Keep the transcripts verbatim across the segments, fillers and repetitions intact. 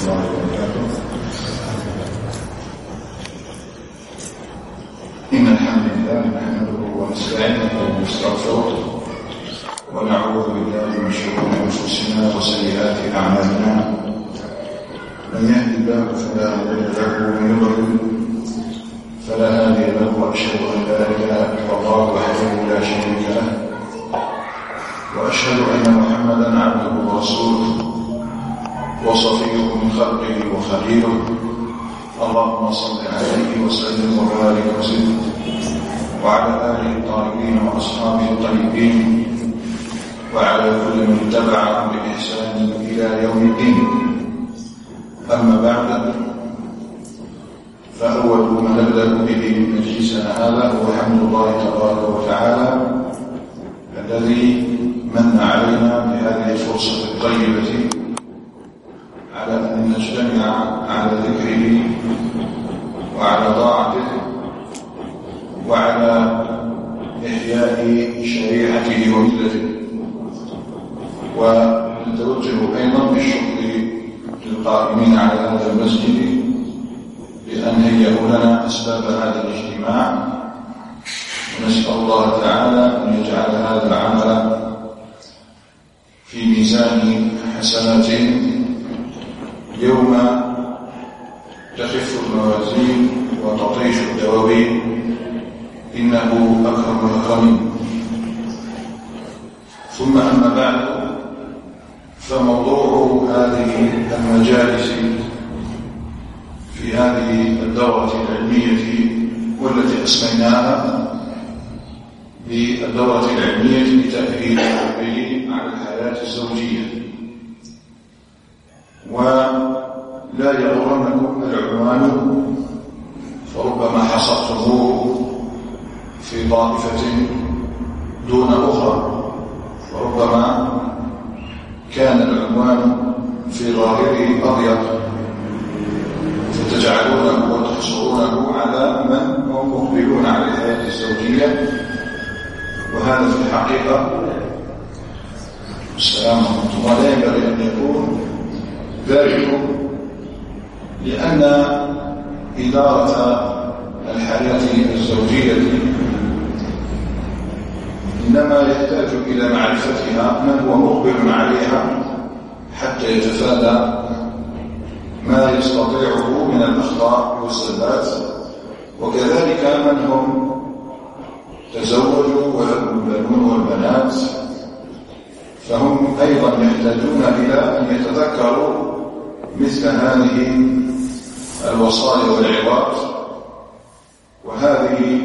الله وبركاته. إن الحمد لله نحمده ونستعينه ونستغفره ونعوذ بالله من شرور أنفسنا وسيئات أعمالنا. من يهد الله فلا مضل له ومن يضلل فلا هادي له، وأشهد أن لا إله إلا الله وحده لا شريك له، وأشهد أن محمدا عبده ورسوله وصفيه من خلقه وخليله. اللهم صل عليه وسلم وبارك وسلم وعلى آله الطاهرين وأصحابه الطيبين وعلى كل من تبعهم بإحسان إلى يوم الدين. أما بعد، فأول ما نبدأ به مجلسنا هذا هو حمد الله تبارك وتعالى الذي من علينا بهذه الفرصة الطيبة على أن نجتمع على ذكره وعلى طاعته وعلى إحياء شريعته وملته. ونتوجه أيضا بالشكر للقائمين على هذا المسجد بأن هيئوا لنا أسباب هذا الاجتماع، ونسأل الله تعالى أن يجعل هذا العمل في ميزان حسناتهم يوم تخف الموازين وتطيش الدواوين، إنه أكرم الأكرمين. ثم أما بعد، فموضوع هذه المجالس في هذه الدورة العلمية والتي أسميناها بالدورة العلمية لتأهيل المقبلين على الحياة الزوجية. ولا يغرنكم العنوان، فربما حصرتموه في طائفة دون أخرى، وربما كان العنوان في ظاهره أضيق فتجعلونه وتحصرونه على من هم مقبلون على الحياة الزوجية، وهذا في الحقيقة السلام ورحمة الله لا ينبغي أن يكون ذلك، لأن إدارة الحياة الزوجية إنما يحتاج إلى معرفتها من هو مقبل عليها حتى يتفادى ما يستطيعه من الأخطاء والزلات، وكذلك من هم تزوجوا ولهم البنون والبنات، فهم أيضا يحتاجون إلى أن يتذكروا مثل هذه الوصايا والعظات وهذه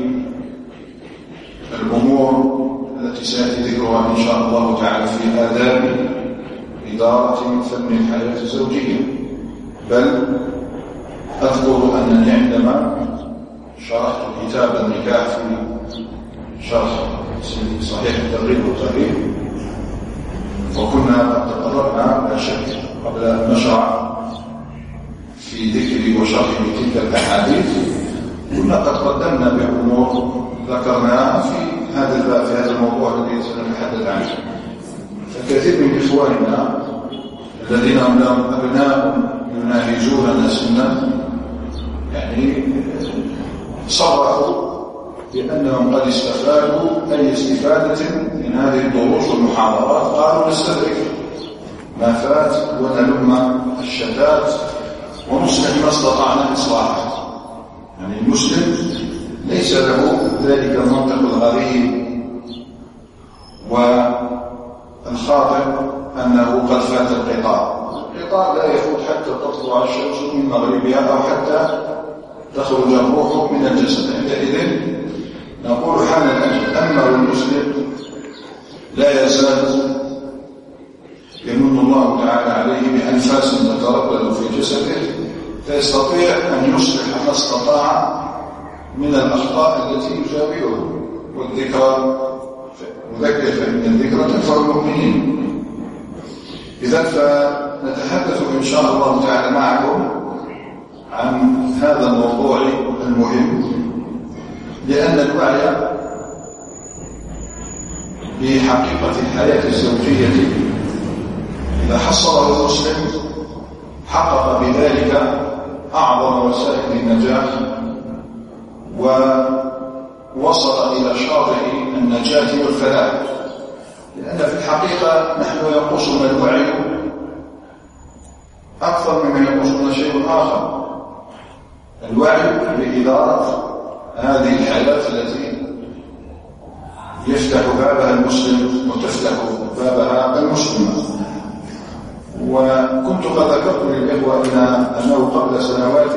الأمور التي سيأتي ذكرها إن شاء الله تعالى في آداب إدارة فن الحياة الزوجية. بل أذكر أنني عندما شرحت كتاب النكاح في شرح صحيح الترغيب والترهيب، وكنا قد تقررنا لا شك قبل أن نشرع في ذكر وشرح تلك الأحاديث، كنا قد قدمنا بأمور ذكرناها في هذا الباب في هذا الموضوع الذي سنتحدث عنه. فكثير من إخواننا الذين هم لهم أبناء يناهزون سنا يعني صرحوا بأنهم قد استفادوا أي استفادة من هذه الدروس والمحاضرات، قالوا نستدرك ما فات ونلم الشتات ونصلح ما استطعنا إصلاحه. يعني المسلم ليس له ذلك المنطق الغريب والخاطئ أنه قد فات القطار. القطار لا يفوت حتى تطلع الشمس من مغربها أو حتى تخرج الروح من الجسد. عندئذ نقول حان الأجل. أما المسلم لا يزال يمن الله تعالى عليه بأنفاس تتردد في جسده، فيستطيع أن يصلح ما استطاع من الأخطاء التي يجابهه. والذكرى مذكر فإن الذكرى تنفع المؤمنين. إذا فنتحدث إن شاء الله تعالى معكم عن هذا الموضوع المهم، لأن الوعي بحقيقة الحياة الزوجية إذا حصله المسلم حقق بذلك أعظم وسائل النجاح ووصل إلى شاطئ النجاة والفلاح. لأن في الحقيقة نحن ينقصنا الوعي أكثر مما ينقصنا شيء آخر، الوعي بإدارة هذه الحالات التي يفتح بابها المسلم وتفتح بابها المسلمة. وكنت قد ذكرت للإخوة أنه قبل سنوات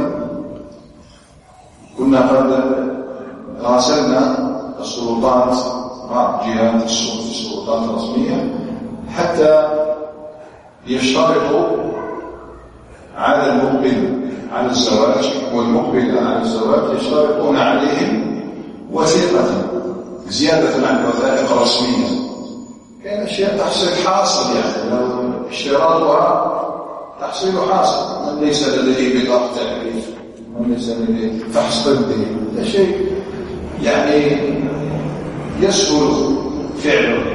كنا قد راسلنا السلطات، بعض جهات السلطات الرسمية، حتى يشترطوا على المقبل على الزواج والمقبل على الزواج يشترطون عليهم وثيقة زيادة عن الوثائق الرسمية. كان أشياء تحصيل حاصل، يعني لو اشتراطها تحصيل حاصل، من ليس لديه بطاقة تعريف، من ليس لديه فحص طبي، هذا شيء يعني يسهل فعله،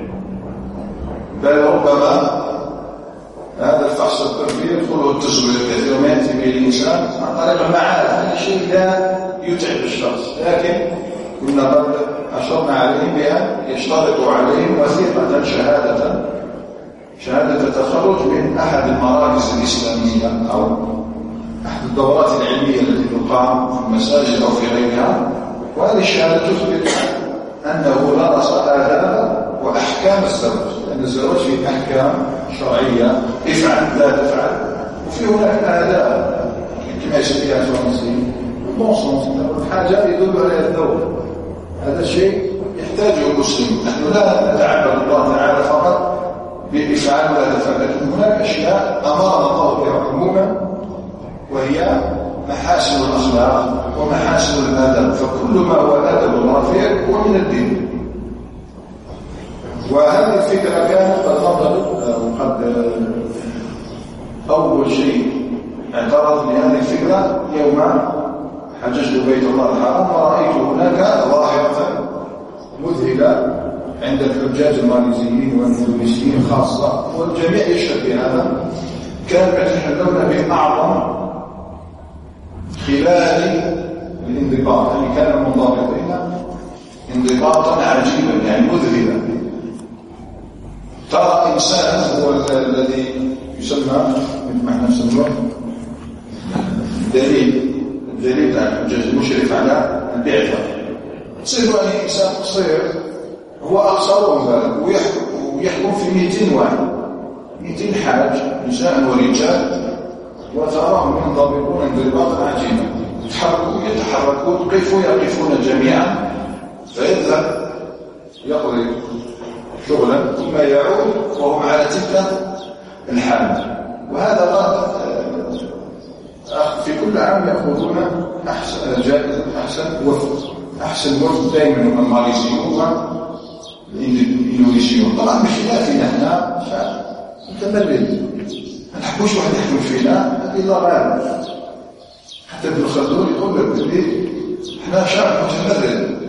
بل ربما هذا الفحص الطبي يدخله التزوير كثير ما يأتي به الإنسان عن طريق المعارف. هذا شيء لا يتعب الشخص، لكن كنا قد أشرنا عليهم بأن يشترطوا عليهم وثيقة شهادة شهادة تخرج من أحد المراكز الإسلامية أو أحد الدورات العلمية التي تقام في المساجد أو في غيرها، وهذه الشهادة تثبت أنه درس آداب وأحكام الزواج، لأن الزواج فيه أحكام شرعية، افعل لا تفعل، وفي هناك آداب كما يسميها الفرنسيين حاجة يدل عليها الدولة. هذا الشيء يحتاجه المسلم. نحن لا نتعبد الله تعالى فقط بإفعال ولا تفعل، لكن هناك أشياء أمرنا الله بها عموما، وهي محاسن الأخلاق ومحاسن الآداب، فكل ما هو آداب رفيع هو من الدين. وهذه الفكرة كانت قد فضلت وقد أول شيء اعترض لهذه الفكرة يوم حججت بيت الله الحرام، ورأيت هناك ظاهرة مذهلة عند الحجاج الماليزيين والإندونيسيين خاصة، والجميع يشهد بهذا، كانوا يتحلون بأعظم خلال الانضباط، يعني كانوا منضبطين انضباطا عجيبا يعني مذهلا. ترى إنسان هو الذي يسمى مثل ما احنا نسميه دليل الدليل على الحجاج المشرف على البعثة. تصير يعني إنسان قصير هو أقصرهم ذلك ويحكم, ويحكم في مئتين واحد، مئتين حاج نساء ورجال، وتراهم ينضبطون انضباطا عجيبا، يتحركون يتحركون قفوا يقفون جميعا، فيذهب يقضي شغلا ثم يعود وهم على تلك الحال. وهذا قد في كل عام يأخذون أحسن جائزة أحسن وفد، أحسن وفد دائما هم الماليزيون والإندونيسيون. طبعا بخلافنا احنا شعب متمرد، ما نحبوش واحد يحكم فينا، هذه ضرائب. حتى ابن خلدون يقول لك بالليل احنا شعب متمرد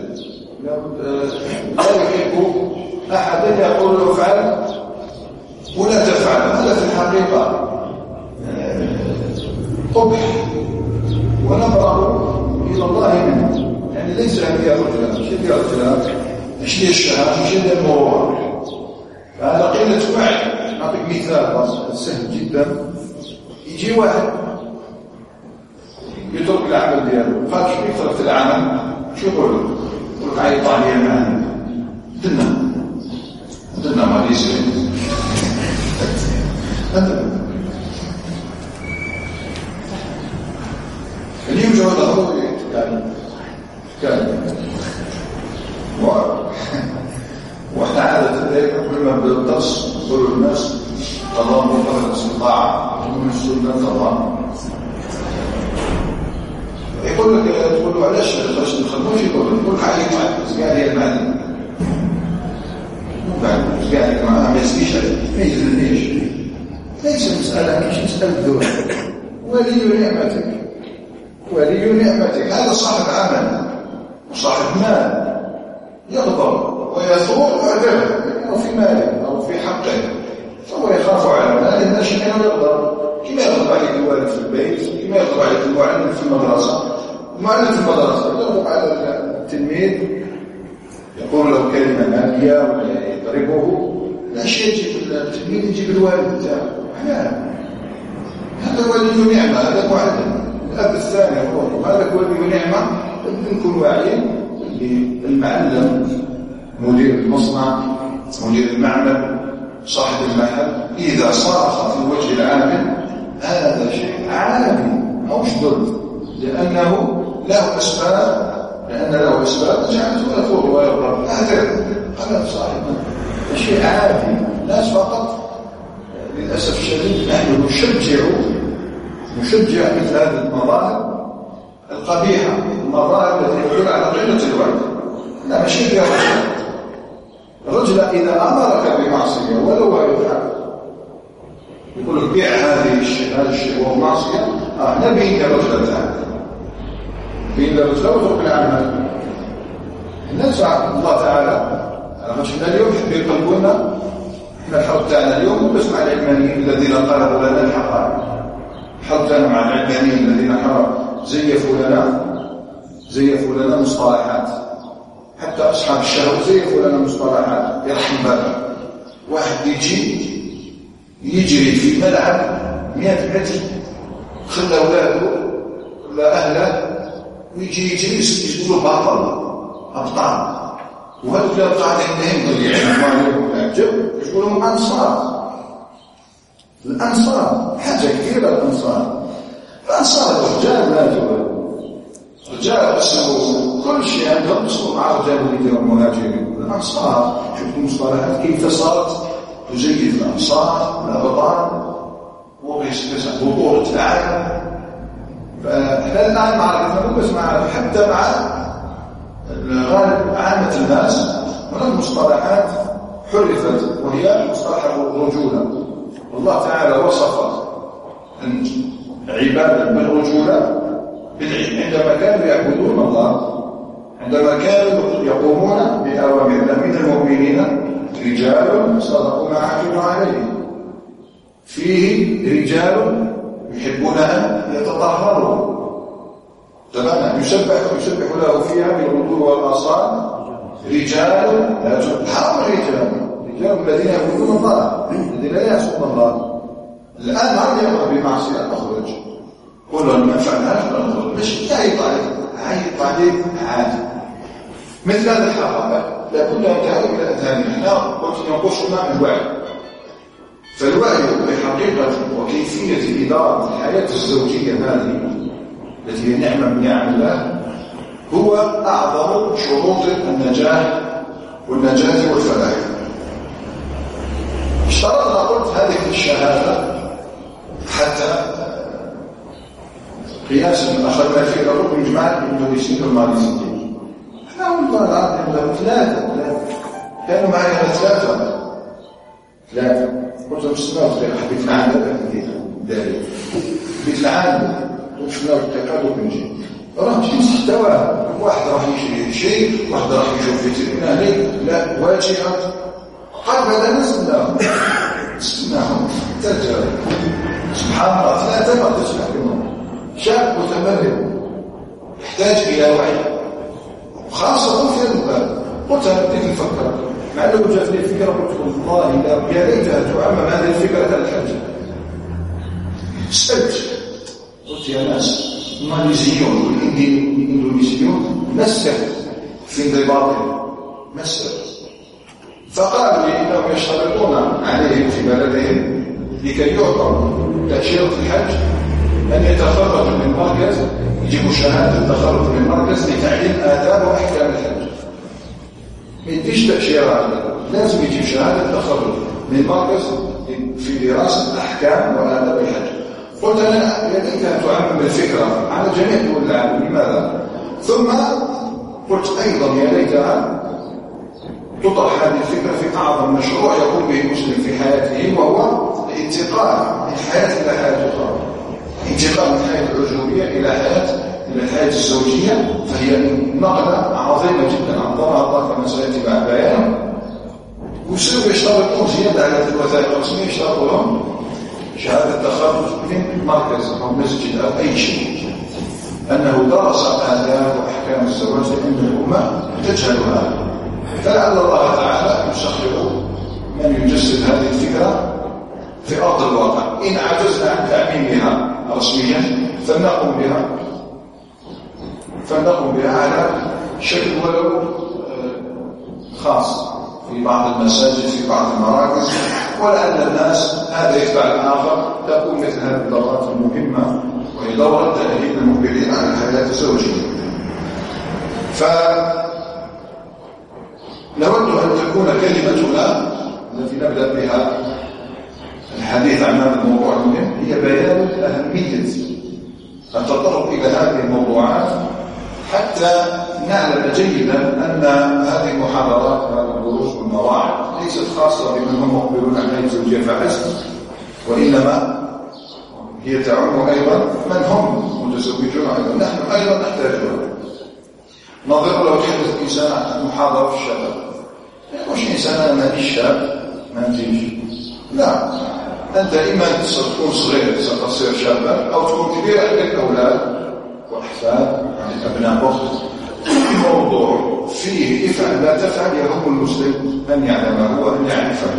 لا يحب أحدا يقول له افعل ولا تفعل. هذا في الحقيقة قبح ونبرأ إلى الله منه، يعني ليس هذه الرجلات، مش هذه الرجلات، مش هي الشهادة، مش هي المروءة. فهذا قلة وعي. أعطيك مثال سهل جدا. يجي واحد يترك العمل دياله، قال شو يترك العمل؟ شو يقول له؟ يقول لك عايز طالع معنا دنا دنا ماليزيا اليوم جو ضروري يعني كان واحنا عادة ذلك كل ما بالدرس نقول للناس طالما مطلق الاستطاعة من السنة طبعا يقول لك تقول له علاش ما تخدموش، يقول لك عايز معك هي المعنى بعد يعني ما يسميش ما يزلنيش، ليس مسألة مش مسألة دور. ولي نعمتك ولي نعمتك هذا صاحب عمل وصاحب مال يغضب ويثور ويعترف أو في ماله أو في حقه، فهو يخاف على ماله الناس أن يغضب كما يغضب عليك الوالد في البيت، كما يغضب عليك المعلم في المدرسة. المعلم في المدرسة يغضب على التلميذ، يقول له كلمة نابية ولا يضربه، لا شيء يجيب التلميذ يجيب الوالد تاعه. هذا والد نعمة، هذا معلم. الأب الثاني هو هذا والد نعمة. نكون واعيين المعلم، مدير المصنع، مدير المعمل، صاحب المحل، إذا صرخ في وجه العامل هذا شيء عادي أو ضد، لأنه له أسباب، لأن له أسباب جعلته يفوق ويضرب. هذا قال صاحبنا شيء عادي. الناس فقط للأسف الشديد نحن نشجع نشجع مثل هذه المظاهر القبيحة، المظاهر التي تدل على قلة الوعي. لا ماشي فيها رجل. الرجل إذا أمرك بمعصية ولو يفعل، يقول لك بيع هذه الشيء، هذا الشيء وهو معصية، آه نبيك رجل ثاني، بين الرجل وترك العمل. الناس الله تعالى رجلنا اليوم يحب يقلبونا. احنا الحرب تاعنا اليوم بس مع العلمانيين الذين قلبوا لنا الحقائق. الحرب تاعنا مع العلمانيين الذين زيفوا لنا زيفوا لنا مصطلحات، حتى أصحاب الشهوة زيفوا لنا مصطلحات يرحم بالنا. واحد يجي يجري في ملعب مئة متر، خلى أولاده ولا أهله ويجي يجري يقولوا بطل أبطال. وهذوك الأبطال عندهم ضيعين مالهم العجب يقولون أنصار. الأنصار حاجة كثيرة. الأنصار الأنصار الرجال لا جواب، رجال قسموا كل شيء عندهم، قسموا مع رجال الذين المهاجرين. الأنصار شوفوا المصطلحات كيف صارت تزيد الأنصار الأبطال وقيس بطولة العالم. فإحنا الآن معرفة مو بس معرفة، حتى مع غالب عامة الناس هناك مصطلحات حرفت، وهي مصطلح الرجولة. والله تعالى وصف عبادا بالرجولة عندما كانوا يعبدون الله، عندما كانوا يقومون بأوامر الله. من المؤمنين رجال صدقوا ما عهدوا عليه، فيه رجال يحبون أن يتطهروا، تمام، يسبح يسبح له فيها بالغدو والآصال رجال لا تحرم الرجال رجال الذين يعبدون الله، الذين لا يعصون الله. الآن عاد يقع بمعصية نخرج، قولوا ما فعلناش نخرج، مش تعيط عليك عيط عليك عادي. مثل هذا الحقائق لابد أن تعود إلى أذهاننا. احنا قلت ينقصنا الوعي، فالوعي بحقيقة وكيفية إدارة الحياة الزوجية هذه التي هي نعمة من نعم الله هو أعظم شروط النجاح والنجاة والفلاح. اشترطنا قلت هذه الشهادة حتى قياسا أخذنا في الأرض من جماعة الإندونيسيين والماليزيين. احنا قلنا الآن عندهم ثلاثة كانوا معي ثلاثة ثلاثة قلت لهم السنوات حبيت العالم داري حبيت العالم وشفنا التكادل من جي راح نمشي محتوى. واحد راح يشري شيء، واحد راح يشوف فيتريناري، لا واجهة قال هذا نسمناهم نسمناهم تجارب. سبحان الله ثلاثة ما تسمع منهم. شاب متمرد يحتاج إلى وعي، خاصة في المبادئ. قلت أنا بديت نفكر مع أنه جاءت لي الفكرة، قلت والله يا ريتها تعمم هذه الفكرة على الحج. سألت قلت يا ناس الماليزيون والإندونيسيون مسر في انضباطهم مسر، فقالوا لي إنهم يشترطون عليهم في بلدهم لكي يعطوا تأشيرة الحج أن يتخرجوا من مركز، يجيبوا شهادة تخرج من مركز لتعليم آداب وأحكام الحج. ما يديش تأشيرة، لازم يجيب شهادة تخرج من مركز في دراسة أحكام وآداب الحج. قلت أنا يا ريتها تعمم الفكرة على جميع دول العالم. لماذا؟ ثم قلت أيضا يا ريتها تطرح هذه الفكرة في أعظم مشروع يقوم به المسلم في حياته، وهو الانتقال من حياة إلى حياة أخرى، انتقال من حياة العزوبية إلى حياة إلى الحياة الزوجية. فهي نقلة عظيمة جدا عظمها الله كما سيأتي مع بيانه. ويصيروا يشترطون زيادة على الوثائق الرسمية، يشترطون شهادة تخرج من مركز أو مسجد أو أي شيء أنه درس آداب وأحكام الزواج لأن الأمة تجهلها، فلعل الله تعالى يسخر من يجسد هذه الفكرة في أرض الواقع. إن عجزنا عن تعميمها رسميا فلنقم بها فلنقم بها على شكل ولو خاص في بعض المساجد في بعض المراكز، ولعل الناس هذا يتبع الآخر تكون مثل هذه الدورات المهمة وهي دورة تأهيل المقبلين على الحياة الزوجية. فنود أن تكون كلمتنا التي نبدأ بها الحديث عن هذا الموضوع المهم هي بيان أهمية التطرق إلى هذه الموضوعات حتى نعلم جيدا أن هذه المحاضرات وهذه الدروس والمواعظ ليست خاصة بمن هم مقبلون على الحياة الزوجية فحسب، وإنما هي تعم أيضا من هم متزوجون أيضا، نحن أيضا نحتاجها. نظر لو تحدث إنسان عن محاضرة في الشباب عشرين سنة ما فيش شاب ما نتيجي، لا، أنت إما تكون صغير ستصير شابا أو تكون كبير عندك أولاد وأحفاد يعني أبناء أخت. الموضوع فيه افعل لا تفعل يهم المسلم أن يعلمه وأن يعرفه.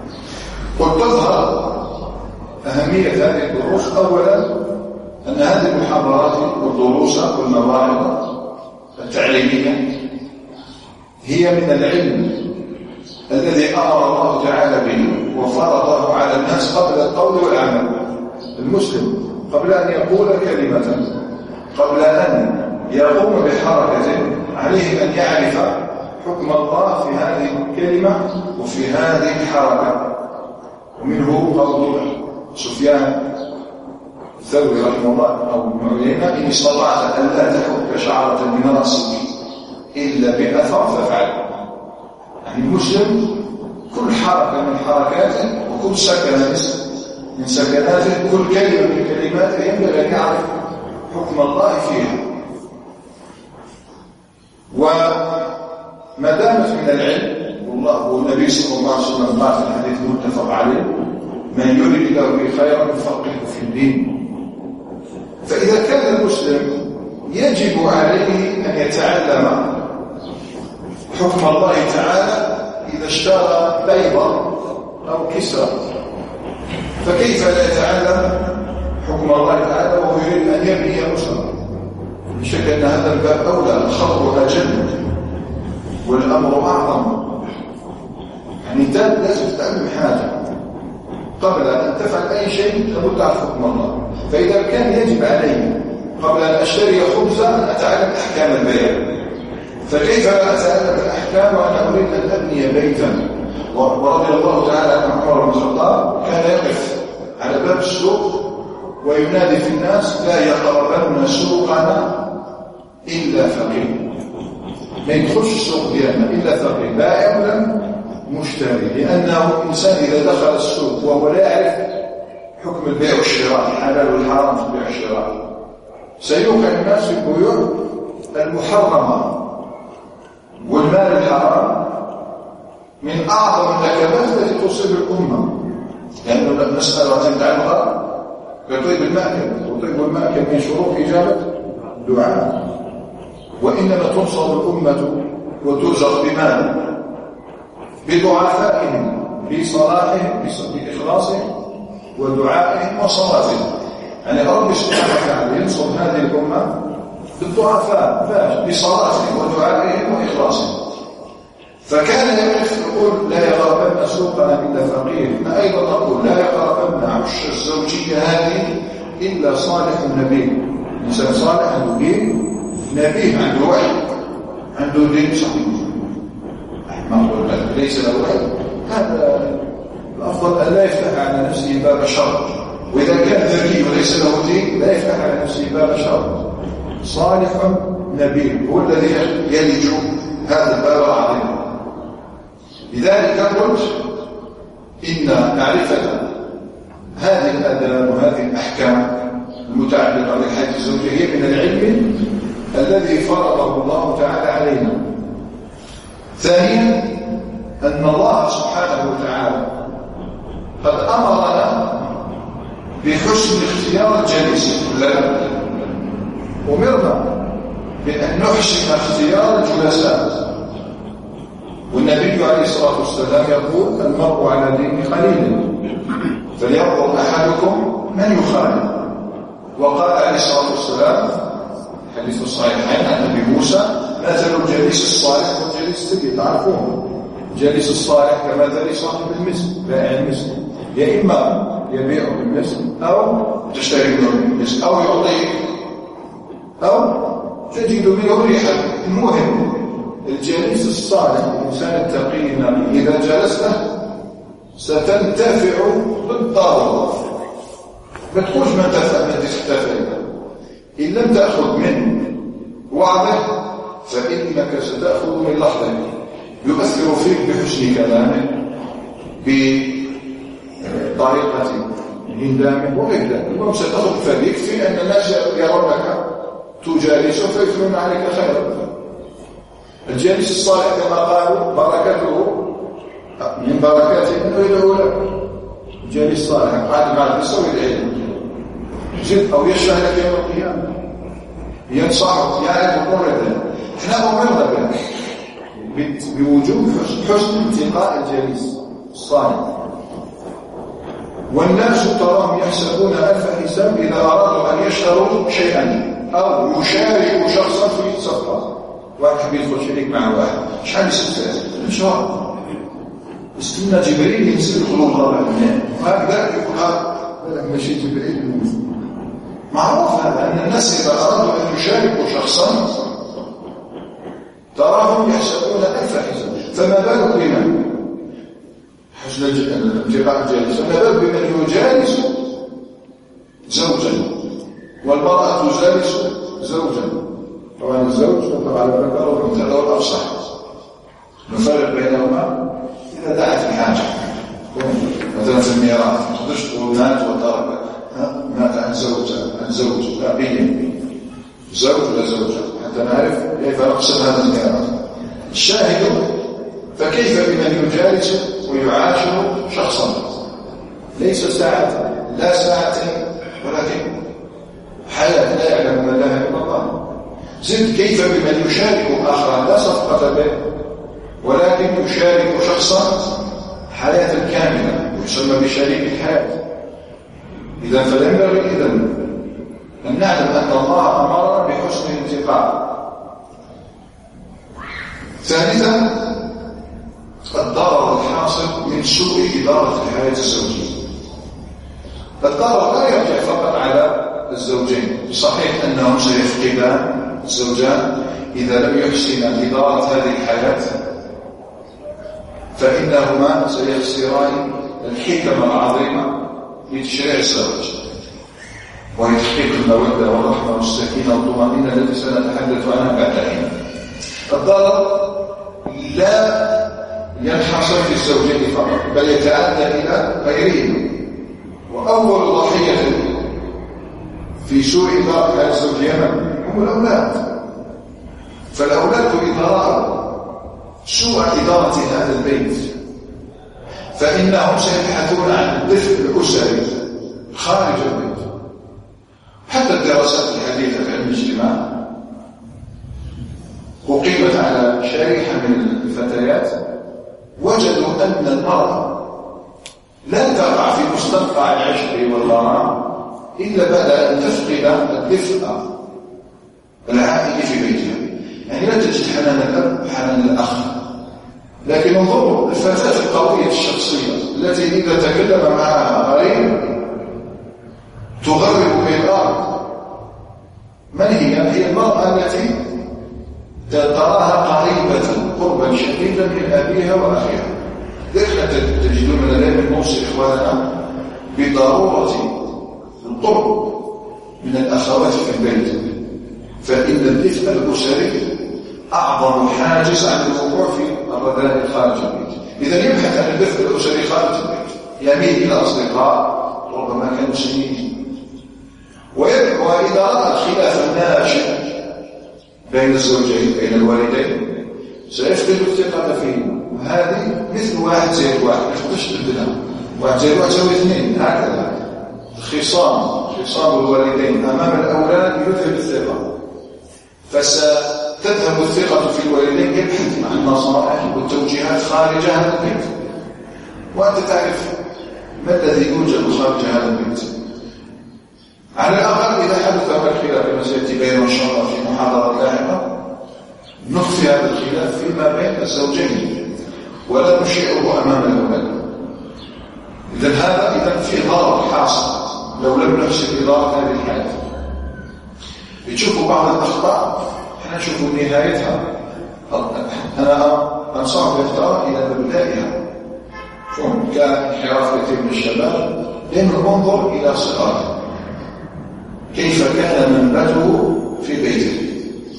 وتظهر أهمية هذه الدروس أولا أن هذه المحاضرات والدروس والمواعظ التعليمية هي من العلم الذي أمر الله تعالى به وفرضه على الناس قبل القول والعمل. المسلم قبل أن يقول كلمة، قبل أن يقوم بحركة، عليه أن يعرف حكم الله في هذه الكلمة وفي هذه الحركة. ومنه قول سفيان الثوري رحمه الله أو ابن عيينة: إن استطعت أن لا تحك شعرة من رأسك إلا بأثر فافعل. يعني المسلم كل حركة من حركاته وكل سكنة من سكناته كل كلمة من كلماته ينبغي أن يعرف حكم الله فيها. وما دامت من العلم، والله والنبي صلى الله عليه وسلم قال في الحديث المتفق عليه: من يريد الله به خيرا يفقهه في الدين. فإذا كان المسلم يجب عليه أن يتعلم حكم الله تعالى إذا اشترى بيضا أو كسرا، فكيف لا يتعلم حكم الله تعالى وهو يريد أن يبني أسرة؟ بشك أن هذا الباب أولى، الخطر أجل والأمر أعظم. يعني أنت لازم تتعلم حاجة قبل أن تفعل أي شيء لابد تعرف حكم الله. فإذا كان يجب علي قبل أن أشتري خبزا أن أتعلم أحكام البيع، فكيف لا أتعلم الأحكام وأنا أريد أن أبني بيتا؟ ورضي الله تعالى عن عمر بن الخطاب كان يقف على باب السوق وينادي في الناس: لا يقربن سوقنا إلا فقير. ما يدخلش السوق ديالنا إلا فقير، بائع ولا مشتري، لأنه إنسان إذا دخل السوق وهو لا يعرف حكم البيع والشراء، الحلال والحرام في البيع والشراء، سيوقع الناس في البيوع المحرمة. والمال الحرام من أعظم النكبات التي تصيب الأمة، لأنه يعني المسألة تتعلق بطيب المأكل، وطيب المأكل من شروط إجابة دعاء. وإنما تنصر الأمة وترزق بمال بضعفائهم، بصلاحهم، بإخلاصهم ودعائهم وصلاتهم. يعني رب سبحانه وتعالى ينصر هذه الأمة بالضعفاء بصلاتهم ودعائهم وإخلاصهم. فكان يقف يقول: لا يقربن سوقنا إلا فقير. ما أيضا نقول: لا يقربن عش الزوجية هذه إلا صالح نبي. إنسان صالح عنده دين، نبي عنده وحي، عنده دين صحيح. ما نقول ليس له وحي، هذا الأفضل أن لا يفتح على نفسه باب شر. وإذا كان ذكي وليس له دين لا يفتح على نفسه باب شر. صالح نبي هو الذي يلج هذا الباب العظيم. لذلك قلت إن معرفة هذه الآداب وهذه الأحكام المتعلقة بالحياة الزوجية هي من العلم الذي فرضه الله تعالى علينا. ثانيا أن الله سبحانه وتعالى قد أمرنا بحسن اختيار الجالسين، لا أمرنا بأن نحسن اختيار الجلساء. والنبي عليه الصلاة والسلام يقول المرء على دين خليله فلينظر أحدكم من يخالف. وقال عليه الصلاة والسلام حديث الصحيحين عن أبي موسى مثل الجليس الصالح والجليس السيء تعرفون. الجليس الصالح كمثل صاحب المسك بائع المسك، يا إما يبيع بالمسك أو تشتري منه بالمسك أو يعطيك أو تجد منه ريحة. المهم الجليس الصالح الإنسان التقي النقي إذا جلسته ستنتفع بالضرورة، ما تقولش ما انتفع ما تستفع. إن لم تأخذ من وعده فإنك ستأخذ من لحظة يؤثر فيك بحسن كلامه بطريقة هندامه وغير ذلك. المهم ستأخذ فيكفي أن الناس يرونك تجالس فيثنون عليك خيرا. الجالس الصالح كما قالوا بركته من بركاته أنه يدعو لك. الجالس الصالح قاعد مع الناس ويدعي لك زد أو يشفع لك يوم القيامة ينصحك يعرف أمور ذلك. احنا أمرنا بها بوجوب حسن انتقاء الجالس الصالح. والناس تراهم يحسبون ألف حساب إذا أرادوا أن يشتروا شيئا أو يشاركوا شخصا في صفقة. واحد بيدخل شريك مع واحد شحال يستفاد مشوار استنى جبريل ينزل القلوب طبعا وهكذا يقول هذا ماشي جبريل. معروف هذا أن الناس إذا أرادوا أن يشاركوا شخصا تراهم يحسبون ألف حساب، فما بالك بمن حسن الانتقاء الجالس، فما بالك بمن يجالس زوجا والمرأة تجالس زوجا. طبعا الزوج يطلق على الذكر والأنثى والأفصح، نفرق بينهما إذا دعت الحاجة. مثلا في الميراث تشتغل مات وترك مات عن زوج عن زوج لا بين زوج ولا زوجة حتى نعرف كيف نقسم هذا الميراث. الشاهد فكيف بمن يجالس ويعاشر شخصا ليس ساعة لا ساعتين ولكن حياة لا يعلم ما لها إلا الله. زد كيف بمن يشارك آخرا لا صفقة به ولكن يشارك شخصا حياة كاملة يسمى بشريك الحياة. إذا فينبغي إذن أن نعلم أن الله أمرنا بحسن الانتقاء. ثالثا الضرر الحاصل من سوء إدارة الحياة الزوجية. الضرر لا يرجع فقط على الزوجين، صحيح أنهم سيفقدان الزوجان إذا لم يحسن إدارة هذه الحياة فإنهما سيخسران الحكمة العظيمة لتشريع الزواج وهي تحقيق المودة والرحمة والسكينة والطمأنينة التي سنتحدث عنها بعد حين. الضرر لا ينحصر في الزوجين فقط بل يتعدى إلى غيرهم، وأول ضحية في سوء إدارة الزوجين هم الأولاد. فالأولاد إذا رأوا سوء إدارة هذا البيت فإنهم سيبحثون عن الدفء الأسري خارج البيت. حتى الدراسات الحديثة في علم الاجتماع أقيمت على شريحة من الفتيات وجدوا أن المرأة لا تقع في مستنقع العشق والغرام إلا بعد أن تفقد الدفء العائلي في بيتها. يعني لا تجد حنان الأب حنان الأخ، لكن انظروا الفتاة القوية الشخصية التي إذا تكلم معها غريب تغرب بالأرض. من هي؟ هي المرأة التي تراها قريبة قربا شديدا من أبيها وأخيها. ذلك تجدون من الآن نوصي إخواننا بضرورة القرب من الأخوات في البيت، فإن الدفء الأسري أعظم حاجز عن الوقوع في الرذائل خارج البيت. إذا يبحث عن الدفء الأسري خارج البيت، يميل إلى أصدقاء ربما كانوا سنين، وإذا رأى الخلاف الناشئ بين الزوجين بين الوالدين سيفقد الثقة فيه. وهذه مثل واحد زائد واحد ما تقدرش تبدلها، واحد زائد واحد يساوي اثنين هكذا. خصام خصام الوالدين أمام الأولاد يذهب الثقة، فستذهب الثقة في الوالدين يبحث عن النصائح والتوجيهات خارج هذا البيت، وأنت تعرف ما الذي يوجد خارج هذا البيت. على الأقل إذا حدث هذا الخلاف كما سيأتي بينه إن شاء الله في محاضرة لاحقة نخفي هذا الخلاف فيما بين الزوجين ولا نشيعه أمام الأولاد. إذن هذا إذن في ضرر حاصل لو لم نحسن إدارة هذه الحياة. بتشوفوا بعض الأخطاء احنا نشوفوا نهايتها، أنا أنصح بالاختراع إلى مبدأها. كان انحراف كثير من الشباب دائما انظر إلى صغاره كيف كان منبته في بيته.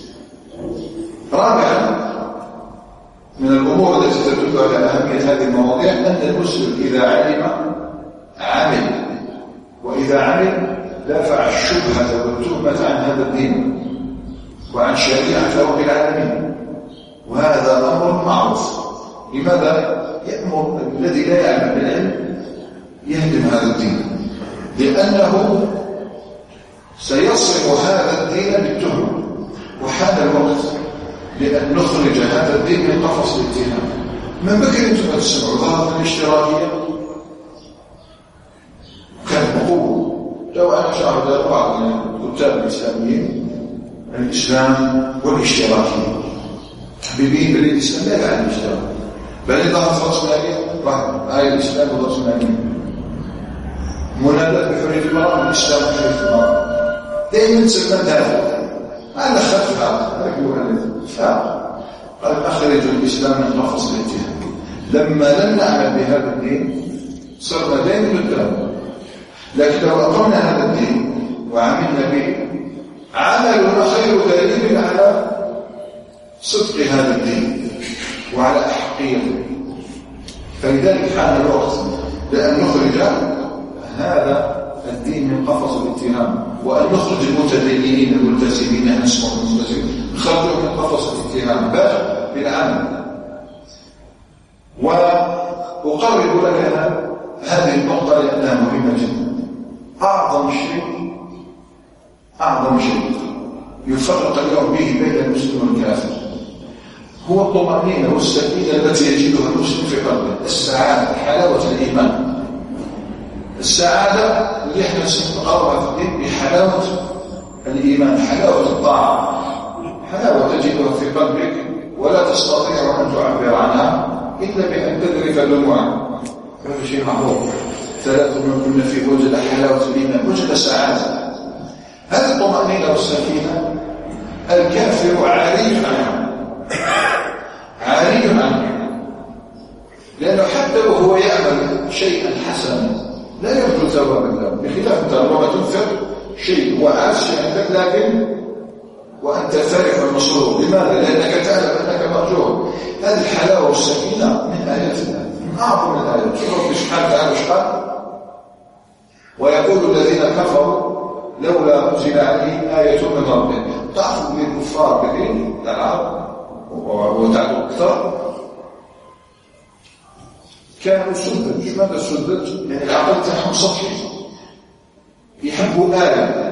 رابعا من الأمور التي تدل على أهمية هذه المواضيع أن المسلم إذا علم عمل، وإذا عمل دافع الشبهة والتهمة عن هذا الدين وعن شريعة رب العالمين، وهذا أمر معروف. لماذا يأمر الذي لا يعلم بالعلم يهدم هذا الدين؟ لأنه سيصرف هذا الدين بالتهمة، وحان الوقت لأن نخرج هذا الدين من قفص الاتهام. من بكر انتم تسمعوا ظهرت الاشتراكية كانت بقوة. لو أنا شاهد بعض الكتاب الإسلاميين الإسلام والاشتراكية حبيبين بل الإسلام لا يعلم الاشتراك، بل ظهرت رأسمالية هاي الإسلام والرأسمالية منادات بحرية المرأة الإسلام وحرية المرأة دائما تسمى دافع. أنا خلف هذا أقول هذا قال أخرجوا الإسلام من قفص الاتهام. لما لم نعمل بهذا الدين صرنا دائما قدام، لكن لو أقمنا هذا الدين وعملنا به عملنا خير دليل على صدق هذا الدين وعلى أحقيته. فلذلك حان الوقت لأن نخرج هذا الدين من قفص الاتهام، وأن نخرج المتدينين الملتزمين نسمع الملتزمين نخرجهم من قفص الاتهام بل بالعمل. وأقرب لك هذه النقطة لأنها مهمة جدا. أعظم شيء أعظم شيء يفرق اليوم به بين المسلم والكافر هو الطمأنينة والسكينة التي يجدها المسلم في قلبه، السعادة، حلاوة الإيمان. السعادة اللي احنا نقربها في الدين بحلاوة الإيمان، حلاوة الطاعة، حلاوة تجدها في قلبك ولا تستطيع أن تعبر عنها إلا بأن تذرف دموعا. هذا شيء معروف. ثلاث من كنا في وجد حلاوة الإيمان وجد سعادة. هذه الطمأنينة والسكينة الكافر عاري عنها، عاري عنها، لأنه حتى وهو يعمل شيئا حسنا لا يرجو ثواب الله، بخلاف انت ربما تنفق شيء وعاش عندك لكن وانت فرح ومسرور. لماذا؟ لانك تعلم انك مرجو. هذه الحلاوه والسكينه من ايات الله، من اعظم الايات. شوف رب سبحانه وتعالى شحال ويقول الذين كفروا لولا انزل عليه ايه من ربه. تعرفوا من الكفار كثير العرب وتعرفوا اكثر كانوا سذج. ماذا سذج؟ يعني العقل تاعهم سطحي، يحبوا آية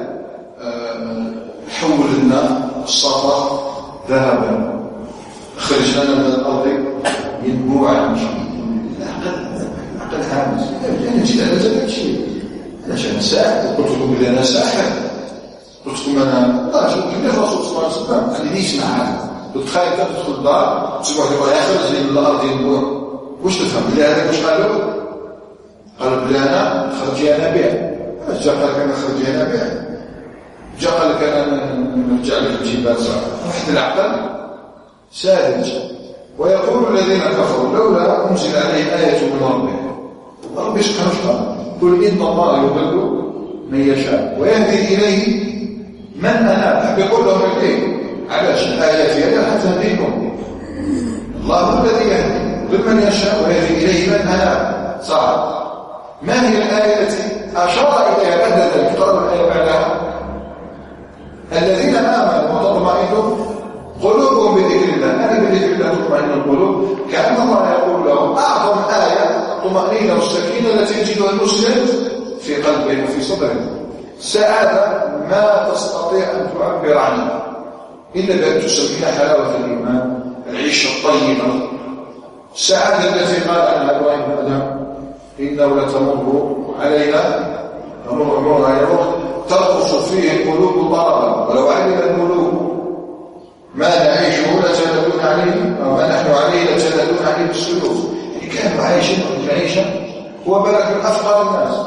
حول لنا الصفا ذهبا، اخرج لنا من الأرض ينبوعا. العقل العقل هامش. أنا جيت على هذا الشيء علاش أنا ساحر؟ قلت لكم بلي أنا ساحر، قلت لكم أنا لا شوف كيف الرسول صلى الله عليه وسلم قال لي يسمع هذا. تخيل تدخل الدار تسمع يقول يخرج لي من الأرض ينبوع. وش تفهم؟ بلي هذا وش قالوا؟ قالوا بلي أنا خرجي أنا بيع. جاء قال لك أنا خرجي أنا بيع. جاء قال لك أنا نرجع لك الجبال صعب. واحد العقل ساذج. ويقول الذين كفروا لولا أنزل عليه آية من ربه. ربي سبحانه وتعالى قل إن الله يضل من يشاء ويهدي إليه من أناب. يقول لهم إليه علاش الآيات هي حتى تهديكم. الله هو الذي يهدي لمن يشاء ويهدي إليه من أناب. صح. ما هي الآية التي أشار إليها بعد ذلك؟ قالوا الآية بعدها الذين آمنوا وتطمئن قلوبهم بذكر الله. أنا بذكر الله تطمئن القلوب. كأن الله يقول لهم أعظم آية الطمأنينة والسكينة التي يجدها المسلم في قلبه وفي صدره. السعادة ما تستطيع أن تعبر عنها إلا بأن تسميها حلاوة الإيمان، العيشة الطيبة. السعادة التي قال عنها إبراهيم آدم إنه لتمر علينا مرورها يوم ترقص فيه القلوب طربا ولو علم الملوك ما نعيشه لجلدون عليه وما نحن عليه لجلدون عليه بالسلوك. كانوا عايشين العيشة. هو بلد من أفقر الناس،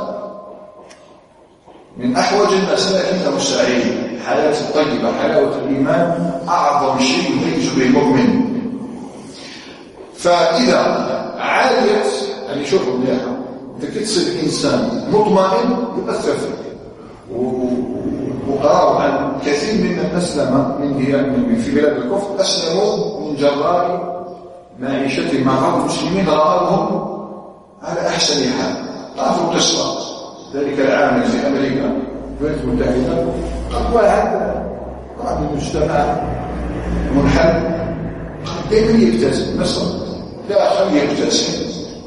من أحوج الناس، لكنه سعيد. حياة الطيبة، حلاوة الإيمان أعظم شيء يميز به المؤمن. فإذا عاليت يعني شوفوا مليحة، أنت تصير إنسان مطمئن يؤثر فيك. وقرأوا عن كثير من أسلم من ديار في بلاد الكفر أسلموا من جراء معيشتهم مع بعض المسلمين، رأوهم على أحسن حال. تعرفوا قصة ذلك العامل في أمريكا الولايات المتحدة، قد واحد بعض المجتمع منحل قد يبتسم مصر داخل يبتسم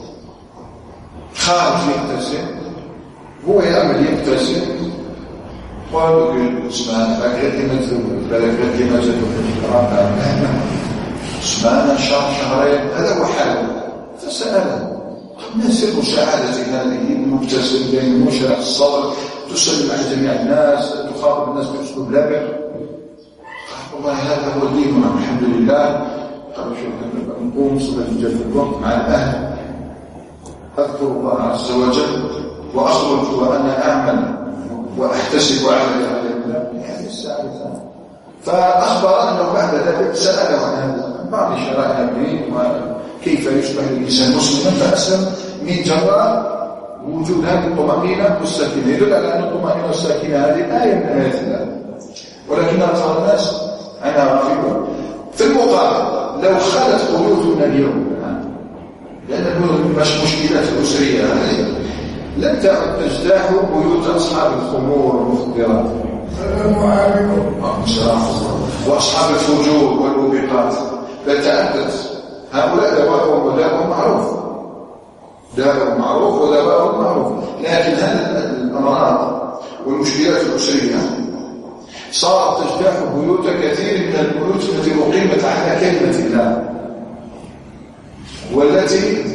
خارج يبتسم هو يعمل يبتسم. قالوا اسمعنا فاكرتنا فاكرتنا جدوا اسمعنا شهر شهرين هذا هو حاله. فسأله ما سر سعادة هذه المبتسم بين المشرح الصبر تسلم على جميع الناس تخاطب الناس بأسلوب لبق؟ قال والله هذا هو ديننا الحمد لله. قال شوف نقوم صلاة الجد الوقت مع الأهل، أذكر الله عز وجل وأخرج وأنا أعمل وأحتسب على الله. هذه السعادة. فأخبر أنه بعد ذلك سأله عن هذا بعض شرائع الدين وكيف يصبح الإنسان مسلما، فأسلم من جراء وجود هذه الطمأنينة والسكينة. يدل على أن الطمأنينة والسكينة هذه آية من آيات الله، ولكن أكثر الناس عنها غافلون. في المقابل لو خلت بيوتنا اليوم، لأن المشكلات الأسرية هذه لم تعد تجتاح بيوت أصحاب الخمور والمخدرات وأصحاب الفجور والموبقات، بل تعدت. هؤلاء دواءهم وداءهم معروف، دواءهم معروف ودواءهم معروف. لكن هذه الأمراض والمشكلات الأسرية صارت تجتاح بيوت كثير من البيوت التي أقيمت على كلمة الله والتي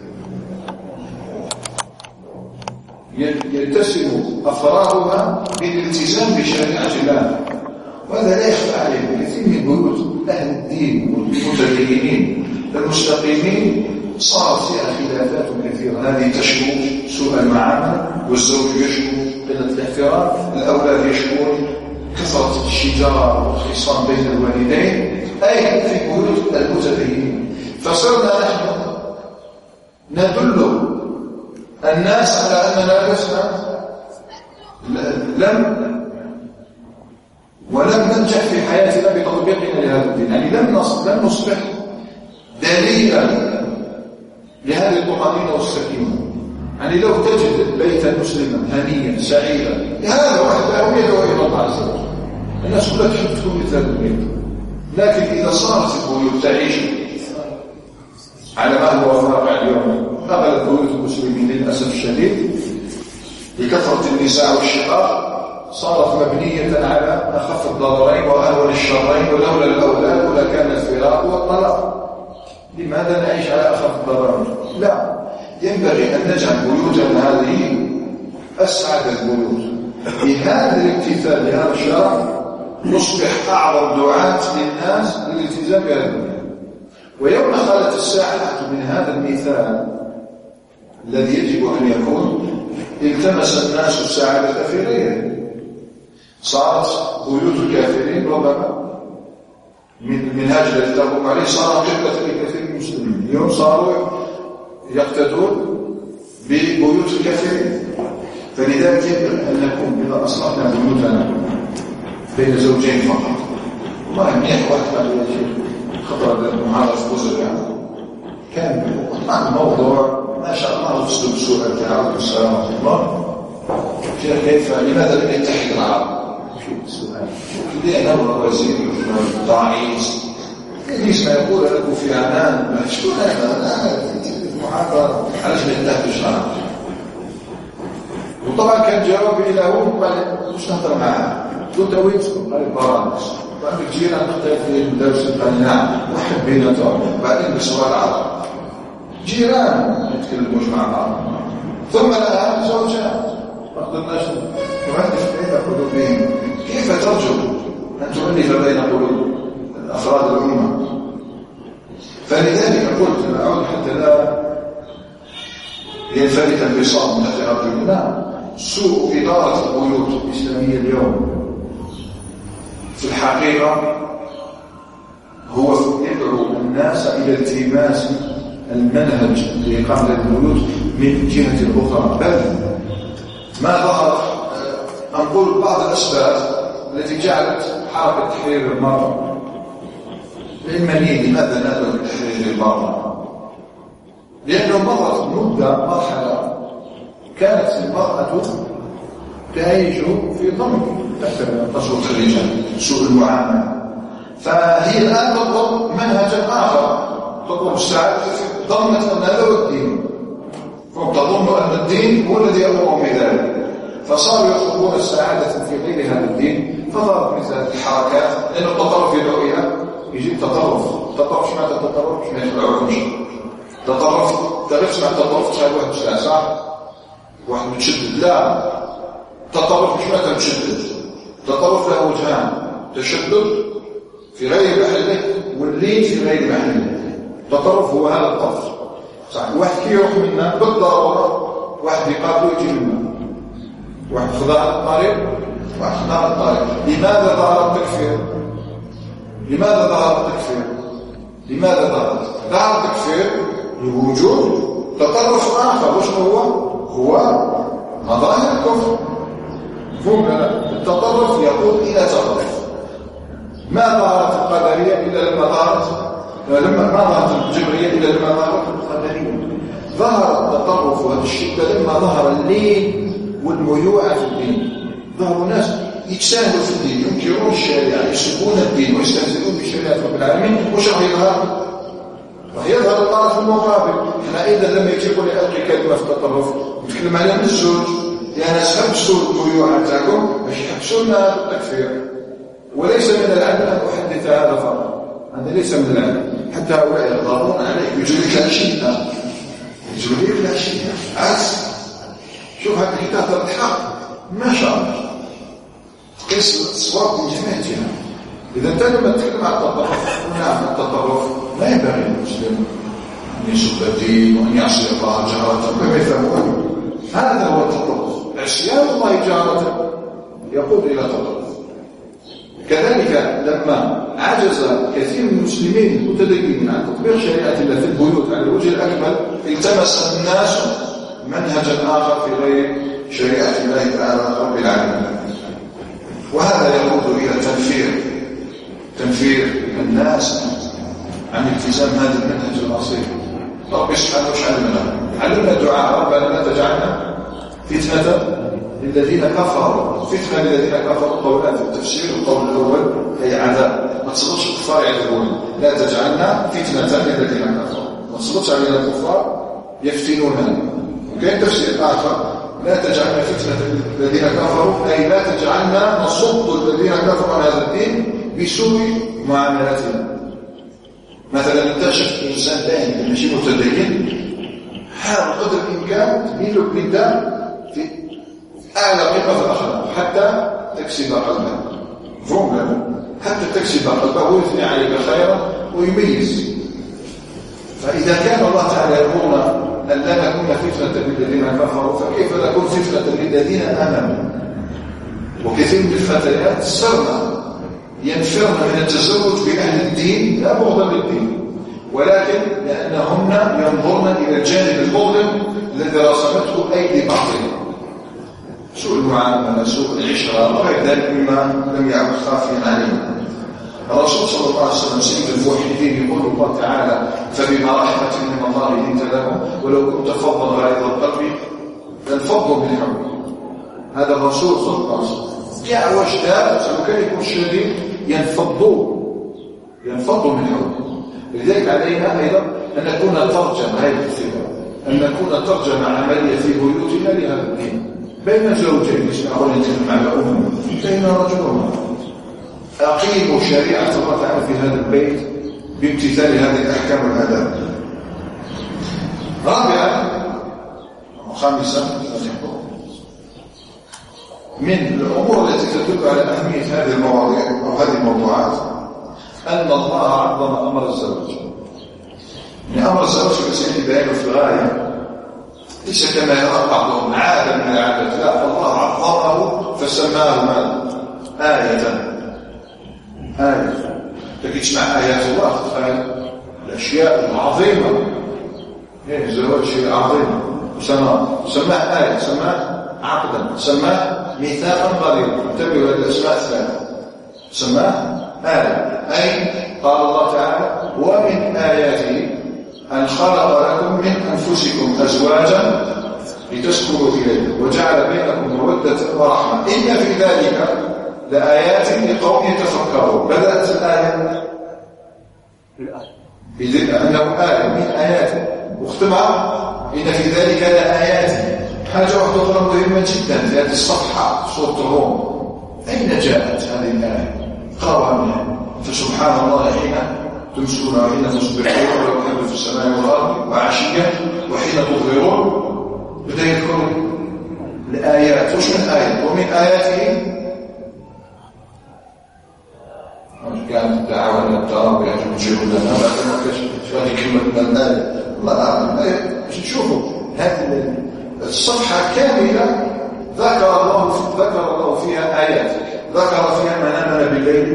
يلتزم أفرادها بالالتزام بشريعة الله. وهذا لا يخفى عليه. كثير من بيوت أهل الدين والمتدينين المستقيمين صارت فيها خلافات كثيرة. هذه تشكو سوء المعاملة، والزوج يشكو قلة الاحترام، الأولاد يشكون كثرة الشجار والخصام بين الوالدين، أي في بيوت المتدينين. فصرنا نحن ندل الناس على أننا لسنا لم ولم ننجح في حياتنا بتطبيقنا لهذا الدين. يعني لم لم نصبح دليلا لهذه الطمأنينة والسكينة. يعني لو تجد بيتا مسلما هنيا سعيدا هذا وحده يدعو إلى الله عز وجل. الناس كلها تحب تكون مثل هذا البيت. لكن إذا صارت البيوت تعيش على ما هو واقع اليوم، أغلب بيوت المسلمين للأسف الشديد بكثرة النساء والشقاق صارت مبنية على أخف الضررين وأهون الشرين، ولولا الأولاد لكان الفراق والطلاق. لماذا نعيش على أخف الضررين؟ لا، ينبغي أن نجعل بيوتنا هذه أسعد البيوت. بهذا الامتثال لهذا الشرع نصبح أعظم دعاة للناس للالتزام بهذا الدين. ويوم خلت الساعة من هذا المثال الذي يجب أن يكون، التمس الناس السعادة في غيره. صارت بيوت الكافرين ربما من المنهاج الذي تقوم عليه صار قبلة لكثير من المسلمين. اليوم صاروا يقتدون ببيوت الكافرين. فلذلك يجب أن نكون إذا أصلحنا بيوتنا بين زوجين فقط. والله منيح واحد قال يا شيخ خطر المحاضرة بوزر يعني كان عن موضوع ما شاء الله أسلوب سؤال تعالى والسلام ورحمة الله. شيخ كيف لماذا لم يتحد العرب؟ شوف السؤال لأنه وزير ضعيف ليش ما يقول لكم في عنان شكون هذا؟ أنا في المحاضرة علاش ما يتحدش العرب؟ وطبعا كان جوابي له قال واش نهضر معاه؟ قلت له وين تسكن؟ قال لي برامج. قال لي جينا نختلف في المدرسه. قال نعم واحد بيناتهم بعدين بسؤال العرب جيران ما يتكلموش مع بعض. ثم الان زوجان ما قدرناش نعرف كيف قلوبهم. كيف ترجو ان تؤلف بين قلوب افراد الامه؟ فلذلك قلت اعود حتى لا ينفلت البساط من تحت ارجلنا. سوء اداره البيوت الاسلاميه اليوم في الحقيقه هو يدعو الناس الى التماس المنهج لاقامه البيوت من جهه اخرى. بل ما ظهر نقول بعض الاسباب التي جعلت حركه تحرير المراه العلمانيه لماذا نادوا بتحرير المراه؟ لانه مرت مده مرحله كانت المراه تعيش في ضمن تسوق الرجال سوء المعامله. فهي الان تطلب منهجا اخر، تطلب السعاده في ضمن ان هذا هو الدين، تظن ان الدين هو الذي يامرهم بذلك، فصاروا يطلبون السعاده في غير هذا الدين. فظهرت مثل الحركات لان التطرف يدعو الى يجي التطرف. التطرف معنى التطرف مش ما يتبعوش تطرف. تعرف سمع التطرف تشاهد واحد ساعه صح واحد متشدد. لا، التطرف مش معنى متشدد. التطرف له وجهان: تشدد في غير محله واللين في غير محله. التطرف هو هذا الطرف صح. واحد كي يروح منا بالضروره واحد يقابله يجي منا، واحد خضع الطريق واحد خضع الطريق. لماذا ظهر التكفير؟ لماذا ظهر التكفير؟ لماذا ظهر ظهر التكفير؟ لوجود تطرف اخر. وشنو هو؟ هو مظاهر الكفر. فهم لا؟ التطرف يقود الى تطرف. ما ظهرت القدريه الا لما ظهرت لما ما ظهرت الجبريه الا لما ظهرت القدريه. ظهر التطرف والشده لما ظهر اللين والميوعه في الدين. ظهروا ناس يتساهلوا في الدين، ينكرون الشريعه، يسبون الدين ويستهزئون بشريعه رب العالمين. وش راح يظهر؟ راح يظهر الطرف المقابل. احنا اذا لما يجي يقول لي القي كلمه في التطرف نتكلم عليها من الزوج، لان حبسوا الميوعه تاعكم باش يحبسوا لنا التكفير. وليس من العدل ان احدث هذا فقط، هذا ليس من العدل. حتى هؤلاء يضغطون عليك يجوا لك العشيه، يجوا لك العشيه عكس. شوف هذا الكتاب الحق ما شاء الله قيس الصواب من جميع الجهات. اذا انت لما تتكلم عن التطرف، نعم التطرف لا ينبغي للمسلم ان يسب الدين وان يعصي الله جهرة كما يفهمون. هذا هو التطرف. عصيان الله جهرة يقود الى التطرف. كذلك لما عجز كثير من المسلمين المتدينين عن تطبيق شريعه الله في البيوت على الوجه الاكمل، التمس الناس منهجا اخر في غير شريعه الله تعالى رب العالمين. وهذا يقود الى تنفير تنفير الناس عن التزام هذا المنهج الاصيل. رب سبحانه وش علمنا؟ علمنا الدعاء: ربنا لا تجعلنا فتنه للذين كفروا. فتنه للذين كفروا قولان في التفسير. القول الاول اي عذاب، ما تصدقش الكفار يعذبون. لا تجعلنا فتنه للذين كفروا، ما تصدقش علينا الكفار يفتنوننا. وكاين تفسير اخر: لا تجعلنا فتنة الذين كفروا، أي لا تجعلنا نصد الذين كفروا عن هذا الدين بسوء معاملتنا. مثلا انت شفت انسان دائما ماشي متدين، حاول قدر الامكان تميل له بالنداء في اعلى قمه في الاخلاق حتى تكسب قلبه. فهم حتى تكسب قلبه ويثني عليك خيرا ويميز. فاذا كان الله تعالى يامرنا أن لا نكون فتنة للذين كفروا، فكيف نكون فتنة للذين آمنوا؟ وكثير من الفتيات سرنا ينفرن من التزوج بأهل الدين لا بغضا للدين، ولكن لأنهن ينظرن إلى الجانب المظلم الذي رسمته أيدي بعضهم، سوء المعاملة، سوء العشرة وغير ذلك مما لم يعد خافيا علينا. الرسول صلى الله عليه وسلم سيد الموحدين يقول الله تعالى: فبما رحمة من الله لنت لهم ولو كنت فظا غليظ القلب لانفضوا من حولك. هذا الرسول صلى الله عليه وسلم جاء واشتاء لو كان يكون شديد ينفضوا ينفضوا من حولك. لذلك علينا ايضا ان نكون ترجمه هذه الصفه، ان نكون ترجمه عمليه في بيوتنا لهذا الدين. بين زوجين يسمعون يتكلم على أمه بين رجل وامرأة أقيموا شريعة الله تعالى في هذا البيت بامتثال هذه الأحكام والآداب. رابعا وخامسا من الأمور التي تدل على أهمية هذه المواضيع أو هذه الموضوعات أن الله عظم أمر الزواج. من أمر الزواج كسيدي بيانه في الغاية ليس كما يرى بعضهم عادة من العادات، لا، الله عظمه فسماه ماذا؟ آية. آية لكن تسمع آيات الله تتخيل الأشياء العظيمة. إيه الزواج شيء عظيم وسماه سماه آية، سماه عقدا، سماه ميثاقا غليظا. انتبهوا هذه الأسماء الثلاثة. سماه آية، أي قال الله تعالى ومن آياته أن خلق لكم من أنفسكم أزواجا لتسكنوا إليه وجعل بينكم مودة ورحمة إن في ذلك لآيات لقوم يتفكرون. بدأت الآية بذكر أنه آية من آياته واختمها إن في ذلك لآيات. حاجة واحدة أخرى مهمة جدا في هذه الصفحة سورة الروم، أين جاءت هذه الآية؟ قرأها فسبحان الله حين تمسكون وحين تصبحون وله الحمد في السماء والأرض وعشية وحين تظهرون. بدأ يذكر الآيات. وش من آية؟ ومن آياته كانت الدعوة إلى التراب يجب لنا بعد ما هذه كلمة الآية. الله أعلم الآية تشوفوا هذه الصفحة كاملة ذكر الله ذكر الله فيها آيات، ذكر فيها منامنا بالليل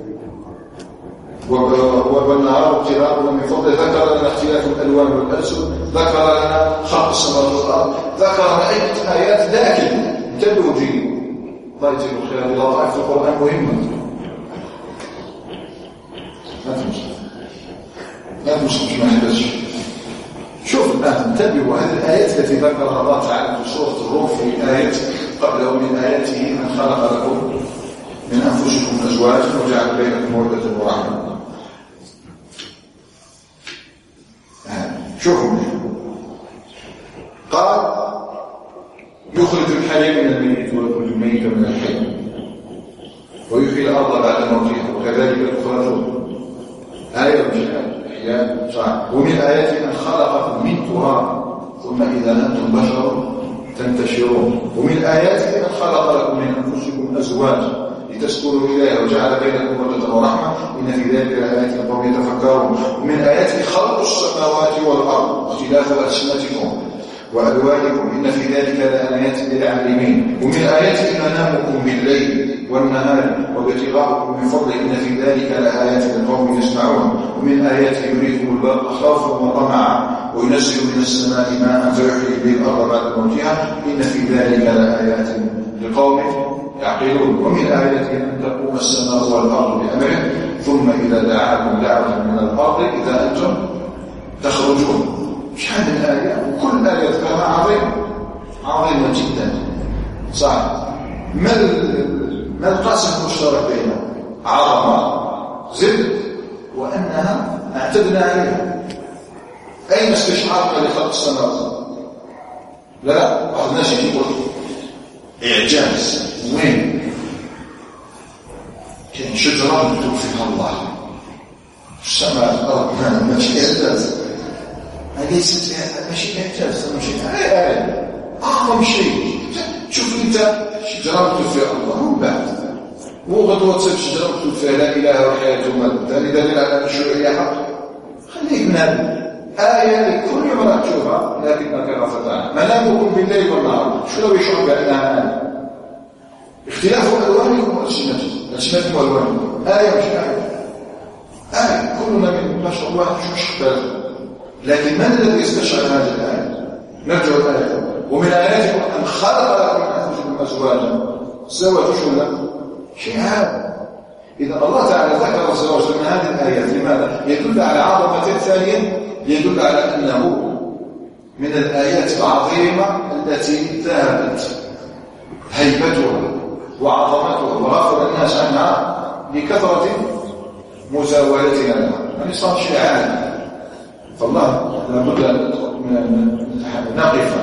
والنهار وابتغاؤنا من فضله، ذكر لنا اختلاف الألوان والألسن، ذكر لنا خلق السماوات والأرض، ذكر لنا عدة آيات. لكن انتبهوا جيد، الله يجزيكم خير، اللطائف في القرآن مهمة. لا تمسك لا تمسك ما يحدثش. شوف الآن انتبهوا هذه الآيات التي ذكرها الله تعالى في سورة الروم في آية قبله من آياته أن خلق لكم من أنفسكم أزواجا وجعل بينكم مودة ورحمة. شوفوا قال يخرج الحي من الميت ويخرج الميت من الحي ويحيي الأرض بعد موتها وكذلك تخرجون. آية مش آية صح. ومن آياته أن خلقكم من تراب ثم إذا أنتم بشر تنتشرون. ومن آياته أن خلق لكم من أنفسكم أزواجا لتسكنوا إليها وجعل بينكم مودة ورحمة إن في ذلك لآيات لقوم يتفكرون. ومن آياته خلق السماوات والأرض واختلاف ألسنتكم وألوانكم إن في ذلك لآيات للعالمين. ومن آياته منامكم بالليل والنهار وابتغاؤكم من فضله إن في ذلك لآيات لقوم يسمعون. ومن آياته يريكم البرق خوفا وطمعا وينزل من السماء ماء فيحيي به الأرض بعد موتها إن في ذلك لآيات لقوم يعقلون. ومن آياته أن تقوم السماء والأرض بأمره ثم إذا دعاكم دعوة من الأرض إذا أنتم تخرجون. شحال من آية وكل آية ذكرها عظيمة عظيمة جدا صح. ما ما القاسم المشترك بينهم؟ عظمة زد وأنها اعتدنا عليها. أين استشعارنا لخلق السماوات؟ لا بعض الناس يقول إعجاز. وين؟ كان شجرة مكتوب فيها الله السماء الأرض ماشي إعجاز. ليست ماشي إعجاز ماشي آية أعظم شيء. شوف أنت شجرة مكتوب فيها الله ومن بعد وغدوة تصير شجرة مكتوب فيها لا إله وحياة وموت هذه دليل على أن الشرعية حق. خليك من هذا آية لكل مرة تشوفها لكنك غفلت منامكم بالليل والنهار. شنو يشعر بأنها آية؟ اختلاف ألوانكم وألسنتكم ألسنتكم وألوانكم آية مش آية. آية كلنا من ما شاء الله نشوف بالك. لكن من الذي يستشعر هذه الآية؟ نرجع الآية. ومن آياتكم أن خلق لكم من أنفسكم أزواجا. الزواج شو له؟ شيء هذا. إذا الله تعالى ذكر الزواج من هذه الآيات لماذا؟ يدل على عظمة. ثانيا يدل على أنه من الآيات العظيمة التي ذهبت هيبتها وعظمتها وغفل الناس عنها لكثرة مزاولتنا لها. يعني صار شيء عادي. فالله لابد من أن نقف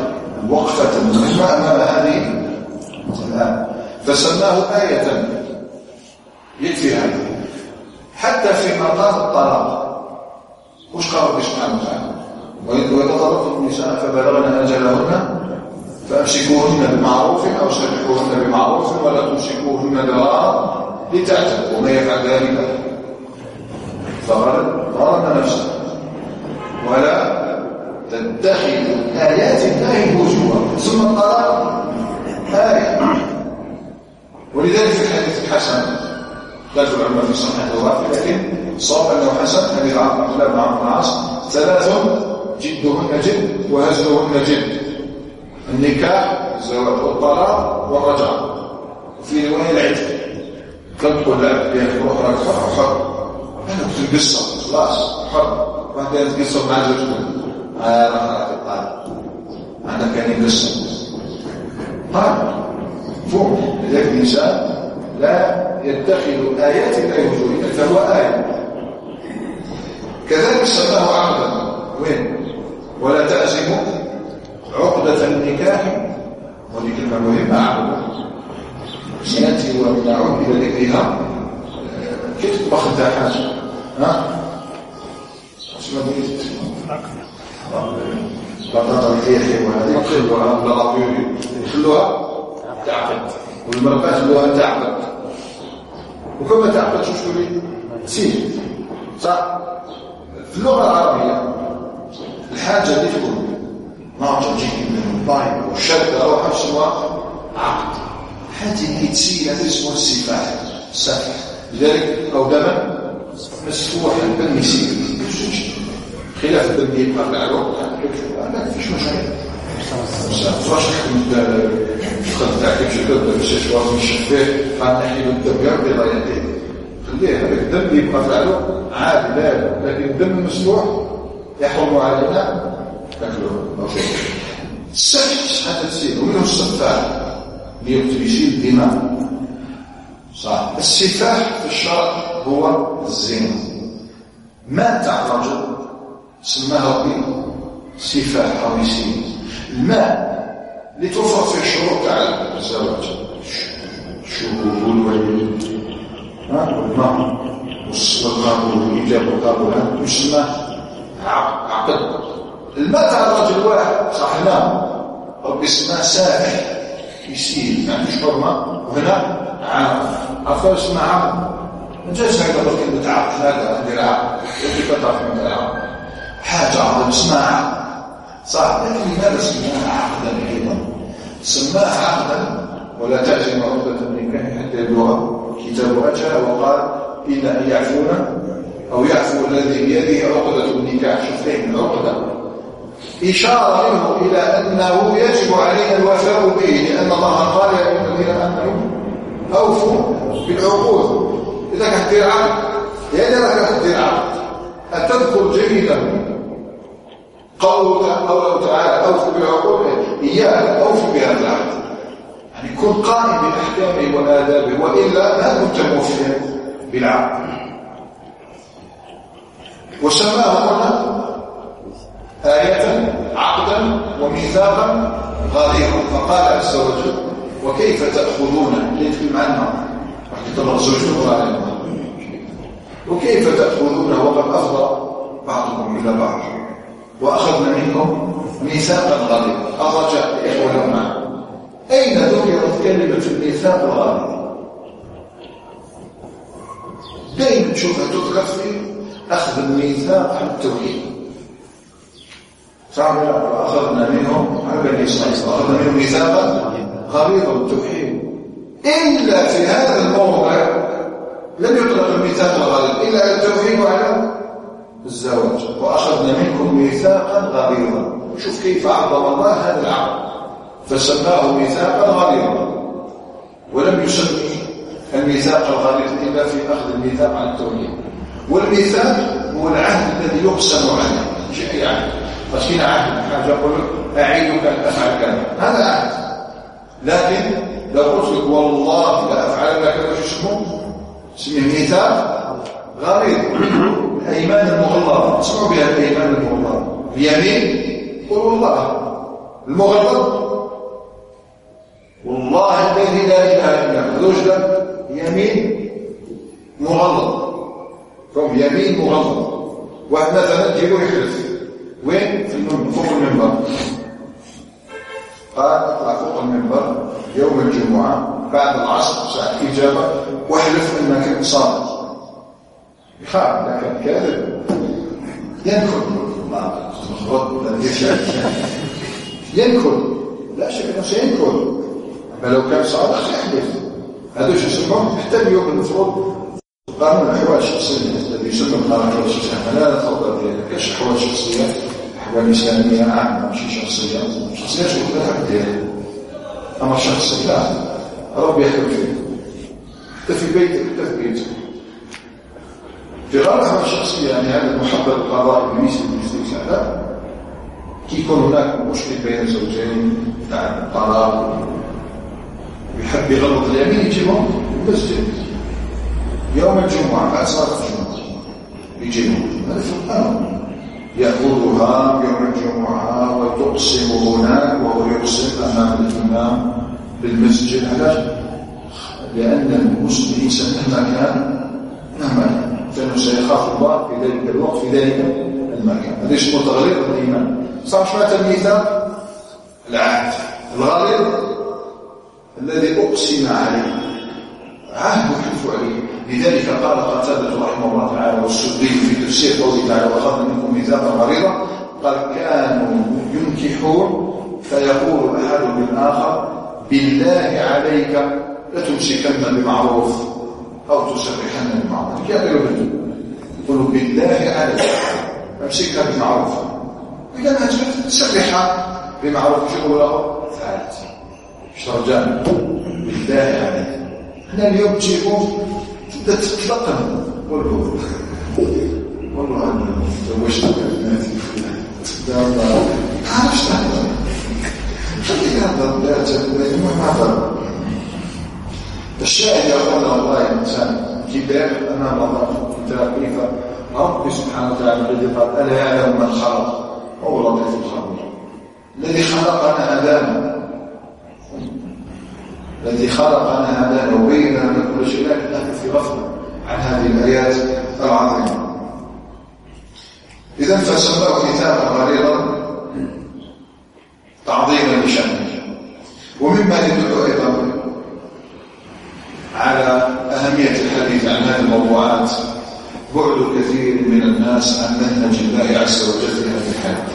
وقفة مهمة أمام هذه الآن، فسماه آية يكفي هذا. حتى في مقام الطلاق وش قال ربي سبحانه وتعالى؟ وإذا طلقتم النساء فبلغن أجلهن فأمسكوهن بمعروف أو سرحوهن بمعروف ولا تمسكوهن ضرارا لتعتدوا، ومن يفعل ذلك فقد ظلم نفسه. ولا تتخذوا آيات الله هزوا، ثم الطلاق آية. ولذلك في الحديث الحسن لا العلماء في صحيح الوافي، لكن صار أنه حسن حديث عبد الله بن عمرو بن العاص: ثلاث جدهن جد وهزلهن جد، النكاح الزواج والطلاق والرجعة، وفي رواية العتق. تقول لا بين روح راك حر حر أنا كنت القصة خلاص حر، واحد يتقصر مع زوجته آه راح راح تطالق أنا كان يقصر طيب فوق. لذلك الإنسان لا يتخذ آيات الله هزوا فهو آية. كذلك سماه عقدا وين؟ ولا تعزموا عقدة النكاح، ودي كلمة مهمة عقدا سنأتي ونعود إلى ذكرها. كيف تطبخ انت حاجة؟ ها؟ اسمها بيت بطاطا الكيخي وهذه يخلوها بالغابيوري يخلوها تعقد، والمرقى يخلوها تعقد، وكما تعقد شو شو لي؟ تسير صح؟ في اللغة العربية الحاجة اللي تكون ناطق جيد من الضايم والشدة أو حسنها عقد، هذه اللي تسير هذا اسمه السفاح السفح. لذلك أو دما مسفوح الدم يسير خلاف الدم يبقى على الوقت ما فيش مشكلة. فاش تحكم الخط تاعك يمشي كذا باش يشوف من الشفاه قال نحيد الدم يرضي الله يهديه، خليه هذاك الدم يبقى في العلو عادي لا، لكن الدم المسفوح يحرم علينا تاكله. السفح هذا تسير ومنه السفاح ليقتل يشيل الدماء صح. السفاح في الشرع هو الزنا. مات على الرجل سماه ربي سفاح أو يسير. الماء لتوفر في الشروط تاع الزواج، الشهود والولي والمهر والقبول والإجابة والقبول يسمى عقد. الماء تاع الرجل واحد صح نعم ربي اسمه سافح يسير ما عندوش حرمة، وهنا عقد عقد اسمه عقد. ما جاش هكذا كلمة عقد هذا ندير عقد كيف تعرف من العقد حاجة عقد اسمها عقد صح، لكن لماذا سماها عقدا أيضا؟ سماها عقدا ولا تعزم عقدة النكاح حتى يبلغ كتاب أجل، وقال إلا أن يعفونا أو يعفو الذي بيده عقدة النكاح. شوفين عقدة إشارة منه إلى أنه يجب علينا الوفاء به، لأن الله قال يا أيها الذين آمنوا أوفوا بالعقود. إذا كنت تدير عقد يعني راك تدير عقد أتذكر جيدا قوله قوله تعالى أوفوا بالعقود، إياه أوفوا بهذا العقد، يعني كن قائم بأحكامه وآدابه، وإلا ما كنت موفيا بالعقد. وسماه هنا آية عقدا وميثاقا غليظا، فقال عز وجل وكيف تأخذون يتكلم عنها رحمة زوجته على وكيف تأخذونه وقد أفضى بعضكم إلى بعض وأخذنا منكم ميثاقا غليظا. الرجاء إخوة معنا أين ذكرت كلمة الميثاق الغليظ؟ دائما تشوفها تذكر في أخذ الميثاق عن التوحيد. أخذنا منهم على بني إسرائيل أخذنا منهم ميثاقا غليظا التوحيد، إلا في هذا الموضع لم يطلق الميثاق الغليظ إلا على التوحيد وعلى الزواج. وأخذنا منكم ميثاقا غليظا. شوف كيف أعظم الله هذا العقد فسماه ميثاقا غليظا، ولم يسمي الميثاق الغليظ إلا في أخذ الميثاق عن التوحيد. والميثاق هو العهد الذي يقسم عليه، مش أي عهد. فشينا عهد حاجة يقول أعيدك أن أفعل كذا، هذا عهد. لكن لو قلت لك والله لا أفعل لك كذا شو اسمه؟ اسمه ميثاق غليظ. الأيمان المغلظة، اسمعوا بها الأيمان المغلظة. اليمين قل والله المغلظ والله الذي لا اله الا هو زوجة يمين مغلظ فهم يمين مغلظ. واحد مثلا تجيبو يحلف وين في فوق المنبر قال اطلع فوق المنبر يوم الجمعة بعد العصر ساعة إجابة واحلف انك صادق يخاف لكن كاذب ينكر ينكر لا شك انه سينكر اما لو كان صادق سيحدث. هذا شو يسمونه حتى اليوم المفروض قانون الاحوال الشخصيه الذي يسمى قانون الاحوال الشخصيه لا نتفضل فيه كاش احوال شخصيه احوال انسانيه عامه ماشي شخصيه شخصيه شو لها بديها اما شخصيه لا ربي يحكم فيه حتى في بيتك حتى في بيتك في غير الاحوال الشخصيه. يعني هذا المحبب القضائي بالنسبه للاستئذان كي يكون هناك مشكل بين الزوجين تاع الطلاق ويحب يغلط اليمين يجيبهم المسجد يوم الجمعة بعد صلاة الجمعة يجيبهم هذا سبحانه يأخذها يوم الجمعة وتقسم هناك وهو يقسم أمام الإمام بالمسجد. علاش؟ لأن المسلم إنسان مهما كان مهما كان فإنه سيخاف الله في ذلك الوقت في ذلك المكان. هذا يسمى تغليظ الإيمان. صار شمات الميثاق العهد الغليظ الذي أقسم عليه عهد يحلف عليه. لذلك قال قتادة رحمه الله تعالى والسدي في تفسير قوله تعالى وأخذنا منكم ميثاقا غليظا قال كانوا ينكحون فيقول أحدهم للآخر بالله عليك لتمسكن بمعروف أو تسرحن بمعروف. كيف يقولوا يقولوا بالله عليك امسكها بمعروف إذا ما تسرحها بمعروف شو يقول له فعلت شرجان بالله عليك. احنا اليوم تجيبوا تبدا تتلقن والله والله انا تزوجت بناتي فلان عرفت هذا خليك هذا لا تبدا ما هذا الشاهد يقول والله الانسان كبير امام الله كيف ربي سبحانه وتعالى الذي قال الا يعلم من خلق هو اللطيف الخبير الذي خلقنا هدانا الذي خلقنا هدانا وبين لنا كل شيء لكن نحن في غفله عن هذه الايات العظيمه. اذا فسماه كتابا غليظا تعظيما لشانه. ومما يدل ايضا على اهميه الحديث عن هذه الموضوعات بعد كثير من الناس عن منهج الله عز وجل في هذه الحياه.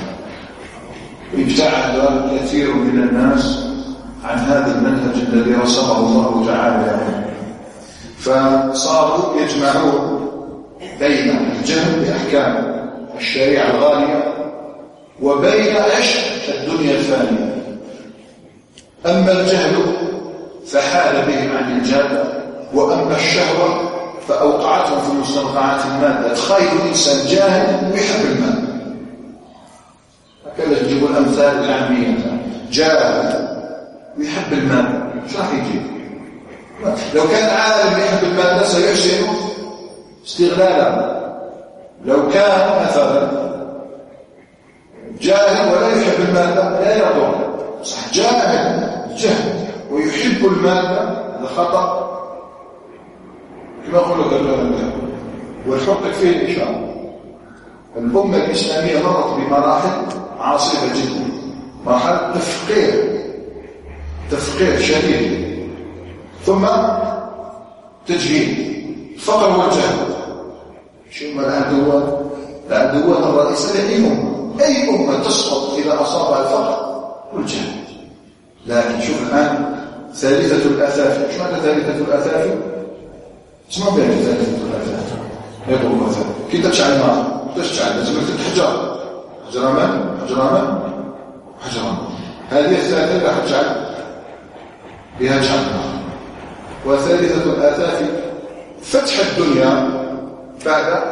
ابتعد كثير من الناس عن هذا المنهج الذي رسمه الله تعالى له فصاروا يجمعون بين الجهل بأحكام الشريعة الغالية وبين عشق الدنيا الفانية. أما الجهل فحال بهم عن الجادة وأما الشهوة فأوقعتهم في مستنقعات المادة. تخيل إنسان جاهل ويحب المال هكذا تجيب الأمثال العامية جاهل ويحب المال شو راح يجيب؟ لو كان عالم يحب المال سيحسن استغلاله. لو كان مثلا جاهل ولا يحب المال لا يضر صح جاهل جهل ويحب المال هذا خطأ كما يقول لك والحق فيه الإشارة. الأمة الإسلامية مرت بمراحل عاصفة جدا مرحلة تفقير تفقير شديد ثم تجهيل الفقر والجهل. شو ما العدوات العدوات الرئيسية لأي أمة أي أمة تسقط إذا أصابها الفقر والجهل. لكن شوف الآن ثالثة الأثافي. شو معنى ثالثة الأثافي؟ اسمها بين ثالثة الأثافي يقول مثلا كي تشعل النار تشعل لازم تحجر حجرمان حجرمان حجرمان. هذه الثالثة لا حجر بها جهنم. وثالثة الآثاف فتح الدنيا بعد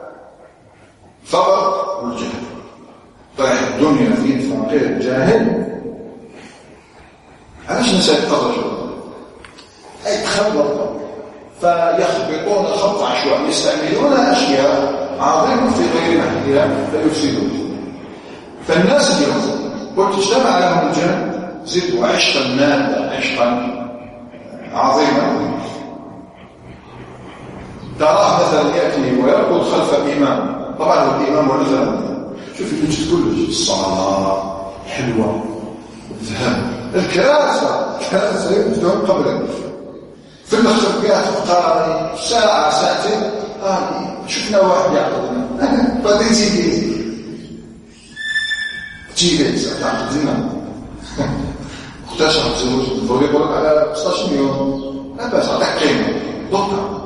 فقر والجهل. طيب الدنيا في فقير جاهل علاش نسأل الرجل أي تخبط فيخبطون خبط عشوائي يستعملون أشياء عظيمة في غير محلها فيفسدون. فالناس اليوم قلت اجتمع لهم الجن زدوا عشقا مادا عشقا عظيما. تراه مثلا يأتي ويركض خلف الإمام، طبعا هو الإمام ونزل شوف الوجه كله الصلاة حلوة الذهب الكراسة الكراسة يبدون قبلك في الخلقات قال ساعة ساعتين آه شفنا واحد يعقدنا بعدين سيدي تجيبين تعقدنا اكتشف زوج الضوء يقولك على ستة مليون لا بأس عندك قيمة ضبطها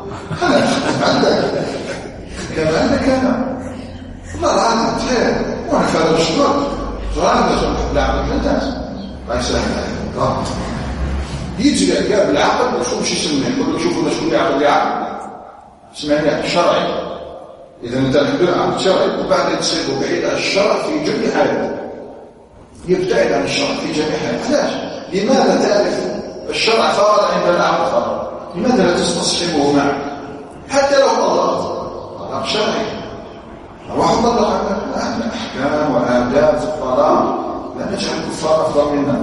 عندك كما أنك أنا والله العظيم خير وانا فارغ الشطر صراحة لعبة الناس ما يسهل عليك يجري قبل العقل وشوف شو يسميه يقول لك شوفوا شو يعقل يعقل اسمعني شرعي. اذا انت تحضر عقل شرعي وبعدين تصير بعيد عن الشرع في جميع حياتك، يبتعد عن الشرع في جميع حياتك. علاش؟ لماذا تعرف الشرع فرض عند العقل فرض؟ لماذا لا تستصحبه معك حتى لو طلقت طلاق شرعي؟ واحد طلق عندنا احكام واداب في الطلاق لا نجعل الكفار افضل منا.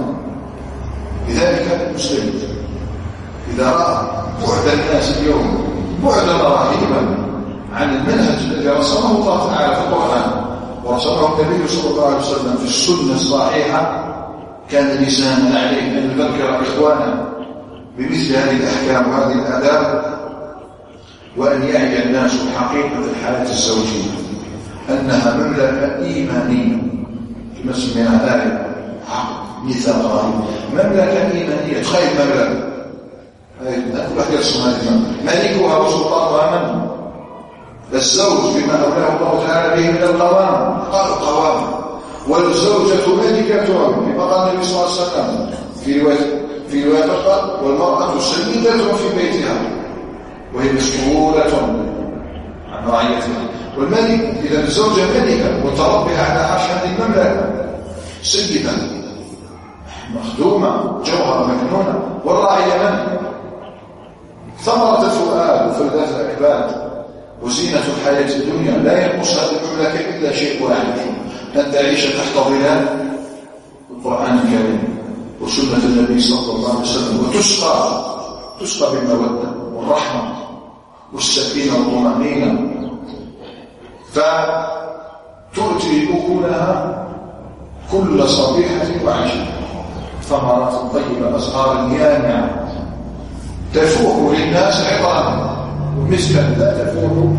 لذلك المسلم اذا راى بعد الناس اليوم بعدا رهيبا عن المنهج الذي رسمه الله تعالى في القران ورسمه النبي صلى الله عليه وسلم في السنه الصحيحه، كان لسانا عليه ان يذكر اخوانه بمثل هذه الاحكام وهذه الاداب، وان يعي الناس بحقيقه الحياه الزوجيه انها مملكه ايمانيه كما سميها ايه عقد ميثاق رهيب، مملكه ايمانيه. تخيل مملكه كل واحد يرسم هذه ملكها وسلطانها من؟ الزوج بما اولاه الله تعالى به من القوام قال القوام، والزوجه ملكه كما قال النبي صلى الله عليه وسلم في روايه في روايه قال والمراه سيده في بيتها وهي مسؤوله عن رعيتها. والملك اذا الزوجه ملكه متربيه على عرش هذه المملكه سيده مخدومه جوهره مكنونه. والراعيه من؟ ثمره الفؤاد وفلذات الاكباد وزينه الحياه الدنيا. لا ينقص هذه المملكه الا شيء واحد، ان تعيش تحت ظلال القران الكريم وسنه النبي صلى الله عليه وسلم، وتسقى تسقى بالموده والرحمه والسكينه والطمانينه، فتؤتي اكلها كل صبيحه وعشيه ثمرات طيبه ازهار يانعه تفوح للناس عظاما مسكا لا تفوح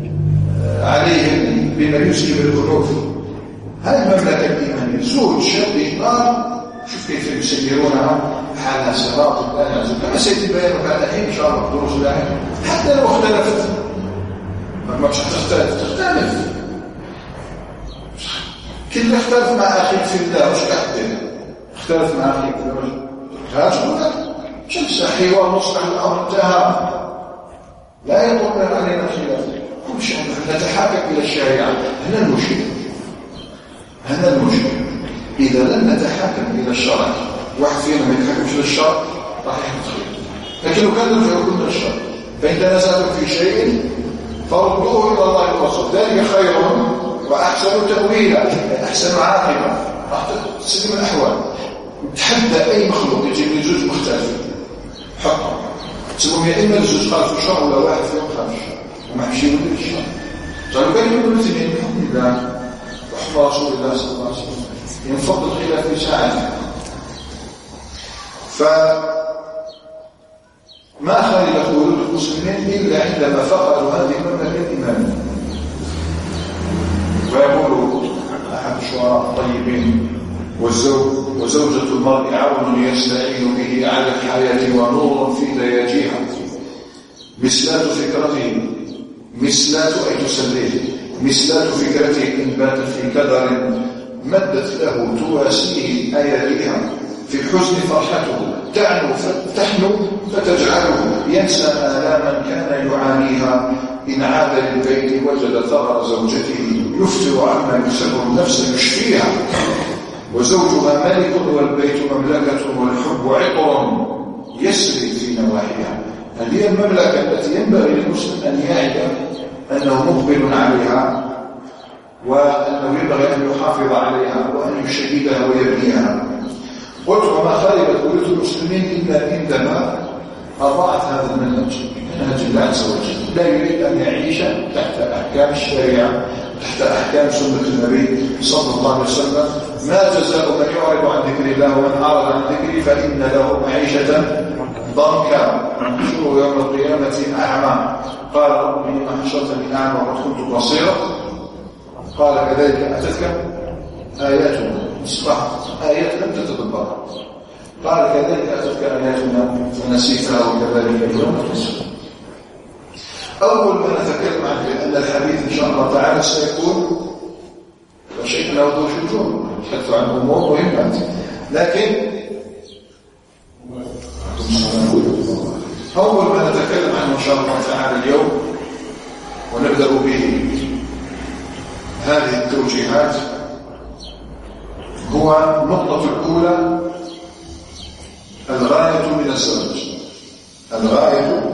عليهم بما يسكب القلوب. هذه المملكه الايمانيه زوج شاب نار شوف كيف يسيرونها على صراط الله كما سيتبين بعد حين ان شاء الله دروس الله. حتى لو اختلفت ما مش تختلف تختلف كل اختلف مع اخيك في الله وش قاعد اختلف مع اخيك في الله هاش شمس حوار مصلح الامر انتهى لا يطول علينا الخلاف. كل شيء نتحاكم الى الشريعه. هنا المشكله هنا المشكله اذا لم نتحاكم الى الشرع واحد فينا ما يتحكمش للشرع راح يحدث. لكن لو كان فيكون الشرع فان تنازعتم في شيء فردوه الى الله والرسول ذلك خير واحسن تاويلا احسن عاقبه. راح تسلم الاحوال. تحدى اي مخلوق يجي من جزء مختلف حقا تسمهم يا اما الزوج خالف الشرع ولا واحد فيهم خالف الشرع وما يمشي يقول الشرع. قالوا كان يقولوا الاثنين بحكم الله وحكم رسول الله صلى الله عليه وسلم ينفض الخلاف في ساعته. فما خالف خروج المسلمين الا عندما فقدوا هذه المملكه الايمانيه. ويقول احد الشعراء الطيبين والزوج وزوجة المرء عون يستعين به على الحياة ونور في دياجيها. مسلات فكرته مسلات أي تسليه مسلات فكرته إن بات في كدر مدت له تواسيه أياديها. في الحزن فرحته تعنو تحنو فتجعله ينسى آلاما كان يعانيها. إن عاد للبيت وجد ثغر زوجته يفتر عما يسر النفس يشفيها. وزوجها ملك والبيت مملكة والحب عطر يسري في نواحيها. هذه المملكة التي ينبغي للمسلم أن يعي أنه مقبل عليها وأنه ينبغي أن يحافظ عليها وأن يشيدها ويبنيها. قلت وما خربت بيوت المسلمين إلا عندما أضاعت هذا المنهج، منهج الله عز وجل، لا يريد أن يعيش تحت أحكام الشريعة، تحت أحكام سنة النبي صلى الله عليه وسلم. ما جزاء من يعرض عن ذكر الله ومن أعرض عن ذكري فإن له معيشة ضنكا ونحشره يوم القيامة أعمى قال رب لما حشرتني أعمى وقد كنت بصيرا قال كذلك أتتك آياتنا اصبحت آيات لم تتدبرها قال كذلك أتتك آياتنا فنسيتها وكذلك اليوم تنسى. أول ما نتكلم عنه لأن الحديث إن شاء الله تعالى سيكون وشيء له شجون نتحدث عن أمور مهمة، لكن أول ما نتكلم عنه إن شاء الله تعالى اليوم ونبدأ به هذه التوجيهات هو النقطة الأولى الغاية من الزواج، الغاية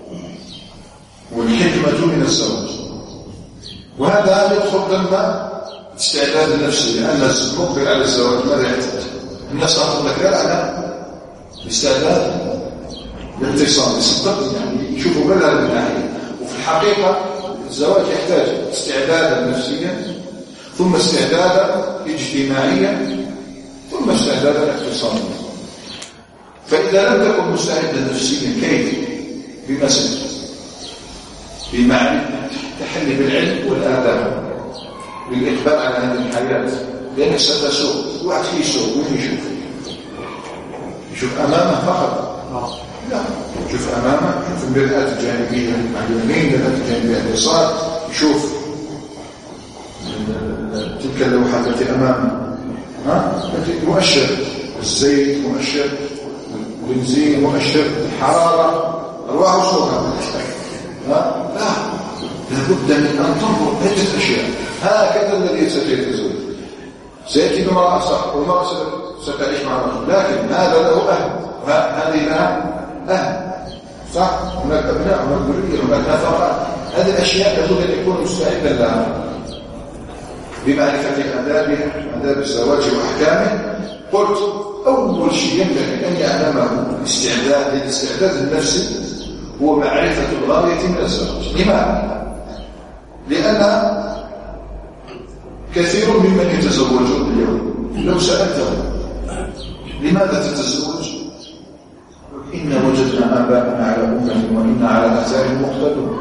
والحكمة من الزواج. وهذا يدخل ضمن استعداد النفسي، لأن المقبل على الزواج ماذا يحتاج؟ الناس تقول لك لا أنا استعداد الاتصال صدقني، يعني يشوفوا بلها من ناحية، وفي الحقيقة الزواج يحتاج استعدادا نفسيا ثم استعدادا اجتماعيا ثم استعدادا اقتصاديا. فإذا لم تكن مستعدا نفسيا كيف؟ بمسجد بمعنى تحلي بالعلم والآداب بالإقبال على هذه الحياة، لأنك ستسوق واحد يسوق وين يشوف؟ يشوف أمامه فقط؟ لا، يشوف أمامه، يشوف المرآة الجانبية على اليمين، المرآة الجانبية على اليسار، يشوف تلك اللوحات التي أمامه، ها؟ مؤشر الزيت، مؤشر البنزين، مؤشر الحرارة، أرواح وصولها. ها؟ لا، لابد من أن تنظر عدة أشياء. هكذا الذي سيتزوج سيأتي بامرأة صح والمرأة ستعيش مع الرجل، لكن هذا له أهل وهذه لها أهل صح، هناك أبناء هناك ذرية هناك نفقات. هذه الأشياء لابد أن يكون مستعدا لها بمعرفة آدابها، آداب الزواج وأحكامه. قلت أول شيء ينبغي أن يعلمه الاستعداد الاستعداد النفسي هو معرفة الغاية من الزواج. لماذا؟ لأن كثير ممن يتزوجون اليوم لو سألته لماذا تتزوج؟ إن وجدنا آباءنا على أمة وإنا على آثارهم مقتدون.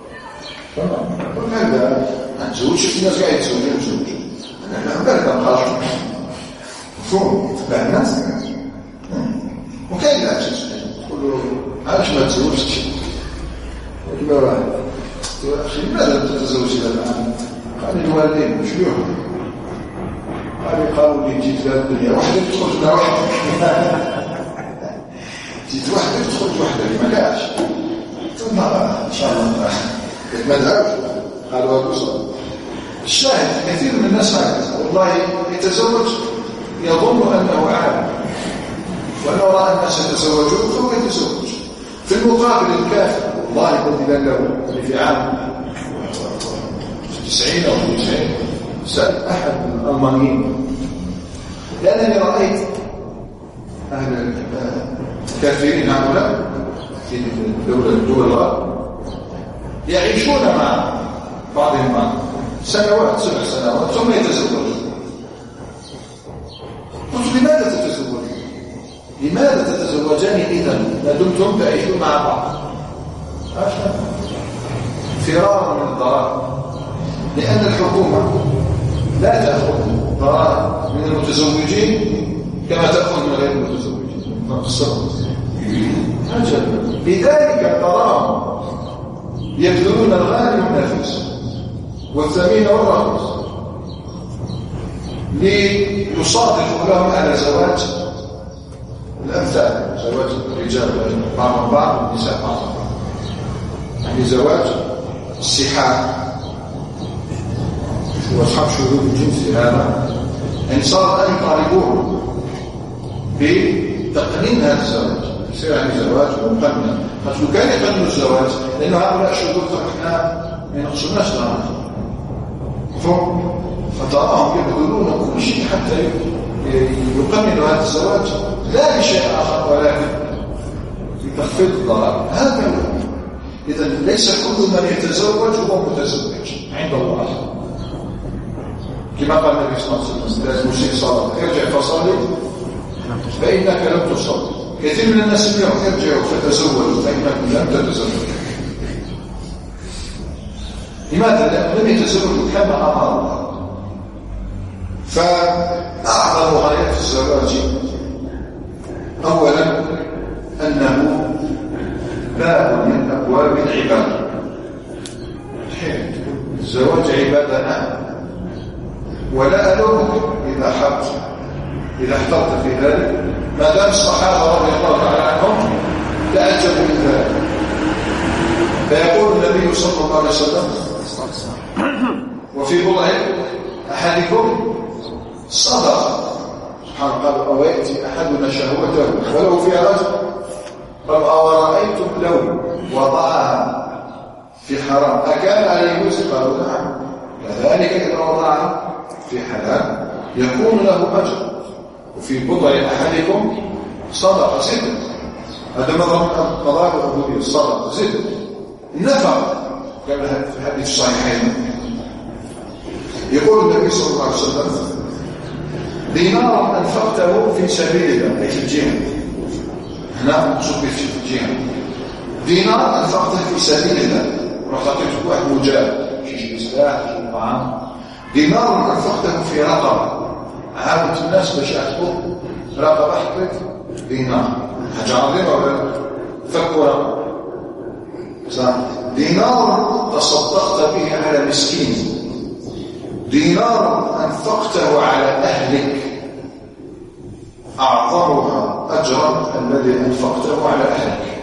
هذا نتزوج شفت الناس قاعد يتزوجون يتزوجون أنا لا أمبارك أنقاش مفهوم تبع الناس وكاين لا تزوج تقول له علاش ما تزوجتش؟ يقول له أخي لماذا تتزوج إلى الآن؟ قال لي الوالدين مش بيهم، قال لي قالوا لي جيت لها الدنيا وحدة تخرج لها وحدة جيت وحدة تخرج وحدة ما كاش ثم إن شاء الله ما دعوش قالوا أبوصل. الشاهد كثير من الناس هكذا والله يتزوج يظن أنه عالم وأنه رأى الناس يتزوجون ثم يتزوج. في المقابل الكافر والله قلت له اللي في عام تسعين أو تسعين سأل أحد الألمانيين لأنني رأيت أهل الكافرين هؤلاء في دولة الدول الغرب يعيشون مع بعضهم مع سنوات سبع سنوات ثم يتزوجون. قلت لماذا تتزوجون؟ لماذا تتزوجان إذا ما دمتم تعيشون مع بعض؟ عشان فرارا من الضرائب، لأن الحكومة لا تأخذ ضرائب من المتزوجين كما تأخذ من غير المتزوجين. لذلك تراهم يبذلون الغالي والنفيس والثمين والرخيص ليصادقوا لهم على زواج الأمثال، زواج الرجال بعضهم بعض والنساء بعضهم بعض، يعني زواج الصحاح واصحاب شذوذ الجنس هذا. يعني صار الآن يطالبون بتقنين هذا الزواج، يصير يعني زواج مقنن. لو كان يقنن الزواج لأنه هؤلاء الشذوذ احنا ما ينقصوناش دراهم فتراهم يبذلون كل شيء حتى يقننوا هذا الزواج لا لشيء آخر ولكن لتخفيض الضرر. هذا هو. إذا ليس كل من يتزوج هو متزوج عند الله، كما قال النبي صلى الله عليه وسلم: لا تمسك صلاة ارجع فصلي فإنك لم تصلي. كثير من الناس اليوم ارجعوا فتزوجوا فإنكم لم تتزوجوا. لماذا؟ لأنهم لم يتزوجوا كما أمر الله. فأعظم غايات الزواج أولا أنه باب من أبواب العبادة. الزواج عبادة نعم، ولا ألومك إذا حرت إذا احترت في ذلك، ما دام الصحابة رضي الله تعالى عنهم تعجبوا من ذلك. فيقول النبي صلى الله عليه وسلم: وفي بضع أحدكم صدقة. سبحان الله. قال: أو يأتي أحدنا شهوته ولو في رجل. قال: أورأيتم لو وضعها في حرام أكان عليه وزر؟ قالوا: نعم. كذلك إذا وضعها في حلال يكون له أجر. وفي بضع أحدكم صدقة زد. هذا مظهر من مظاهر العبودية، الصدقة زد. النفقة كما في الحديث الصحيحين يقول النبي صلى الله عليه وسلم: دينار أنفقته في سبيل الله، أي في الجهاد. هنا مقصود به في الجهاد. دينار أنفقته في سبيل الله، رحت أعطيته واحد مجاهد يجيب سلاح يجيب طعام. دينار أنفقته في رقبة، عاودت الناس باش يعتقوا رقبة حطيت دينار، حاجة عظيمة ولا فكوا رقبة. صح. دينار تصدقت به على مسكين. دينار أنفقته على أهلك أعظمها أجرا الذي أنفقته على أهلك.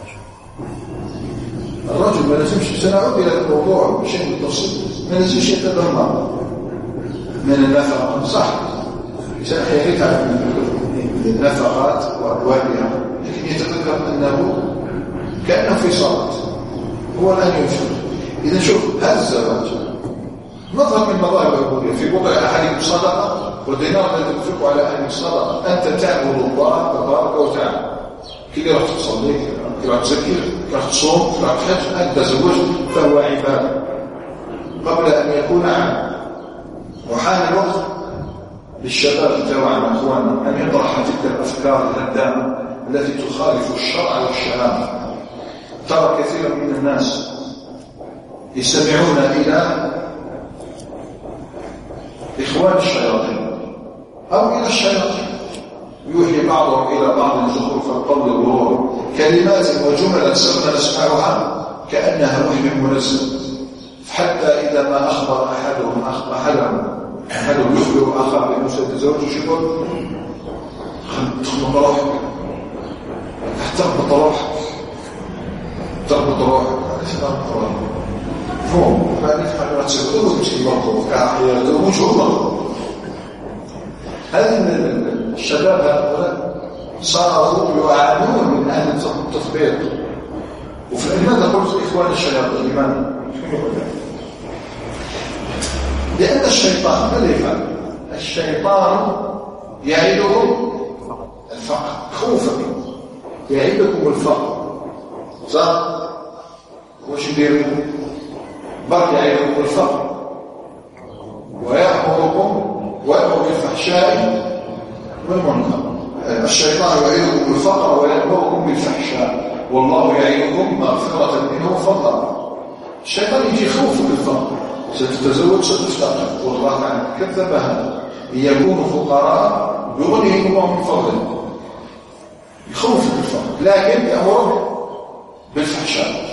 الرجل ما لازمش، سنعود إلى الموضوع بشيء بالتفصيل، ما لازمش يتذمر من النفقة. صح، الإنسان أحيانا يتعب من النفقات وأبوابها، لكن يتذكر أنه كأنه في صلاة، هو الآن ينفق. إذا شوف هذا الزواج مظهر من مظاهر العبودية. في بضع أحدكم صدقة، والدينار الذي تنفق على أهلك صدقة. أنت تعبد الله تبارك وتعالى. كي راح تصلي، كي راح تزكي، كي راح تصوم، كي راح تحج، أنت تزوجت فهو عبادة قبل أن يكون عام. وحان الوقت للشباب توعنا أخواننا أن يطرح تلك الأفكار الهدامة التي تخالف الشرع والشهامة. ترى كثيرا من الناس يستمعون إلى إخوان الشياطين أو إلى الشياطين، يوحي بعضهم إلى بعض زخرف القول غرورا، كلمات وجملا سرنا نسمعها كأنها وحي منزل. حتى إذا ما أخبر أحدهم أحدهم أحدهم يخبر أخاه بأنه سيتزوج شبر، تخبط روحك، تربط روحك، تربط روحك، تربط روحك فهم فهذه حاجة تسيطر وتمشي مرضو كأحياته وش هو. هذه الشباب هؤلاء صاروا يعانون من أهل التثبيط. وفي لماذا قلت إخوان الشياطين؟ لماذا؟ لأن الشيطان ماذا يفعل؟ الشيطان يعيدكم الفقر خوفا، يعيدكم الفقر. صح؟ وش يدير؟ برك يعيدكم الفقر ويأمركم ويأمر بالفحشاء والمنكر. الشيطان يعيدكم الفقر ويأمركم بالفحشاء، والله يعيدكم مغفرة منه وفضلا. الشيطان يجي خوف بالفقر، ستتزوج ستفتقر، والله تعالى كذب هذا. إن يكونوا فقراء يغنيهم الله من فضله، يخوف بالفقر، لكن يأمرك بالفحشاء،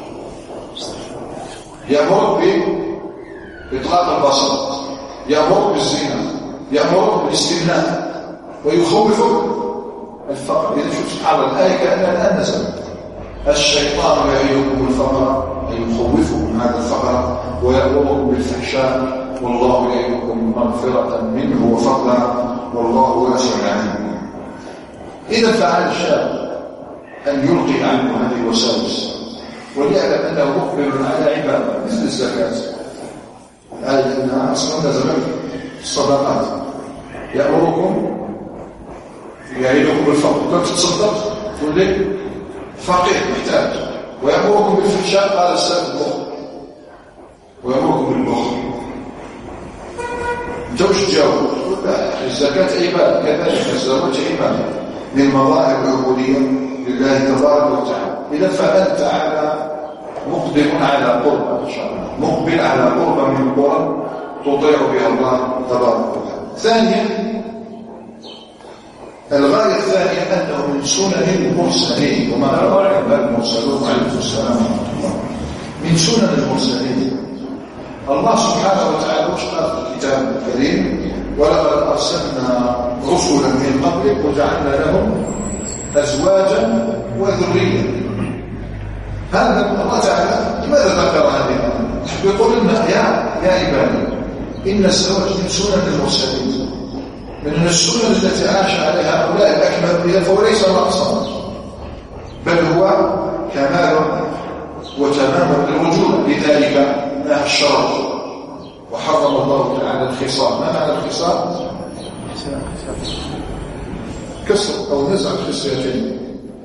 يأمرك بإطلاق البصر، يأمرك بالزنا، يأمرك بالاستغناء، ويخوفك الفقر. إذا شوف سبحان الله الآية كأنها الآن نزلت. الشيطان يعيدكم الفقر أي يخوفكم هذا الفقر ويأمركم بالفحشاء، والله يعيدكم مغفرة منه وفضلا، والله واسع عليم. إذا فعل الشاب أن يلقي عنه هذه الوساوس وليعلم أنه مقبل على عبادة مثل الزكاة. الآية أنها أصلا نزلت الصدقات. يأمركم يعيدكم بالفقر، كم تتصدق تقول لي فقير محتاج، ويأمركم بالفحشاء قال السلف البخل، ويأمركم بالبخل. انت وش تجاوب؟ تقول لا، الزكاة عبادة، كذلك الزواج عبادة من مظاهر العبودية لله تبارك وتعالى. إذا فأنت على مقدم على قربة إن شاء الله، مقبل على قربة من القرى تطيع بها الله تبارك وتعالى. ثانيا الغاية الثانية أنه من سنن المرسلين، وما أدراك ما المرسلون عليه السلام من سنن المرسلين. الله سبحانه وتعالى وش قال في الكتاب الكريم؟ ولقد أرسلنا رسلا من قبلك وجعلنا لهم أزواجا وذرية. هذا الله تعالى لماذا ذكر هذه؟ يقول لنا يا يا عبادي إن الزواج من سنن المرسلين، من السنن التي عاش عليها هؤلاء الأكمل، فهو ليس نقصا بل هو كمال وتمام للرجولة. لذلك نهى الشرع وحرم الله تعالى الخصام. ما معنى الخصام؟ كسر أو نزع الخصيتين،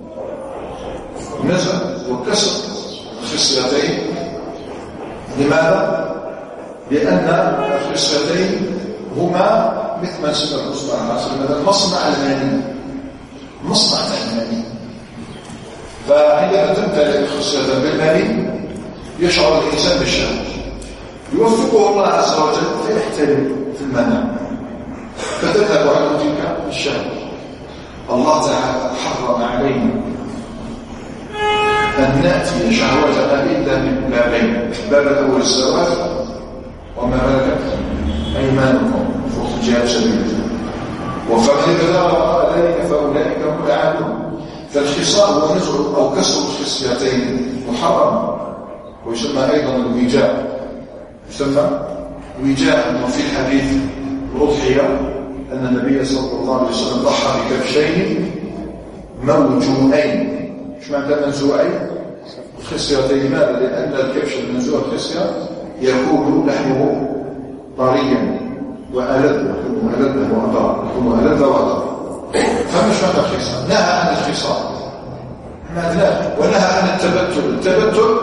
نزع وكسر الخصيتين. لماذا؟ لأن الخصيتين هما مثل ما سمع المصنع العاصر، المصنع المالي، مصنع المالي. فعندما تمتلئ الخصية بالمالي يشعر الإنسان بالشهوة، يوفقه الله عز وجل فيحترم في المنام فتذهب عنه تلك الشهوة. الله تعالى حرم علينا أن نأتي شهوتنا إلا من بابين: باب الأول الزواج، وما ملكت أيمانكم فوق جهة سبيل، وفمن ابتغى وراء ذلك فأولئك هم العادون. فالخصام هو نزع أو كسر الخصيتين محرم، ويسمى أيضا الوجاء، يسمى وجاء. وفي الحديث الأضحية أن النبي صلى الله عليه وسلم ضحى بكبشين موجوعين. ايش معنى منزوعين؟ الخصيتين. لماذا؟ لأن الكبش المنزوع الخصية يكون لحمه طريا وألذ وألذ وأطار وألذ وأطار. فمش معنى الخصام؟ نهى عن الخصام معناه، ونهى عن التبتل. التبتل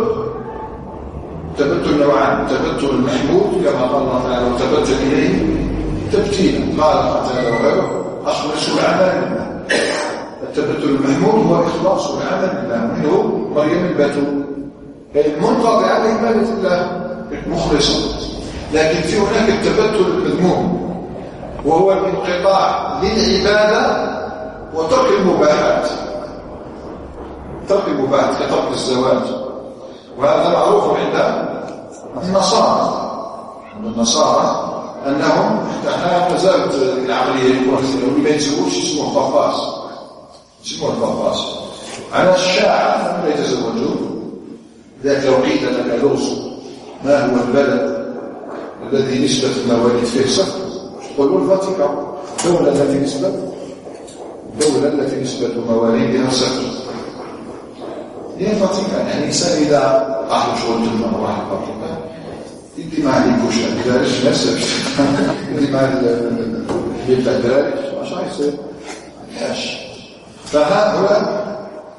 تبتل نوعان: التبتل المحمود كما قال الله تعالى وتبتل إليه تبتيلا، قال قتاده وغيره أخلصوا العمل لله. التبتل المحمود هو إخلاص العمل لله، منه مريم البتول المنقضي على عبادة الله مخلصا. لكن في هناك التبتل المذموم، وهو الانقطاع للعبادة وترك المباحات، ترك المباحات كترك الزواج. وهذا معروف عند النصارى. النصارى أنهم حتى زالت العقلية الكويسة ما يتزوجش، اسمه القفاص، اسمه القفاص. على الشاعة لا يتزوجون. ذاك لو قيل لك لغز ما هو البلد الذي نسبة المواليد فيه صفر، تقولوا الفاتيكان. الدولة التي نسبة الدولة التي نسبة مواليدها صفر هي الفاتيكان. يعني الإنسان إذا أحد شغل جنة وراح الفاتيكان يدي مع الكوش الدارج نفسه، يدي مع البيت الدارج مش هيصير كاش. فهؤلاء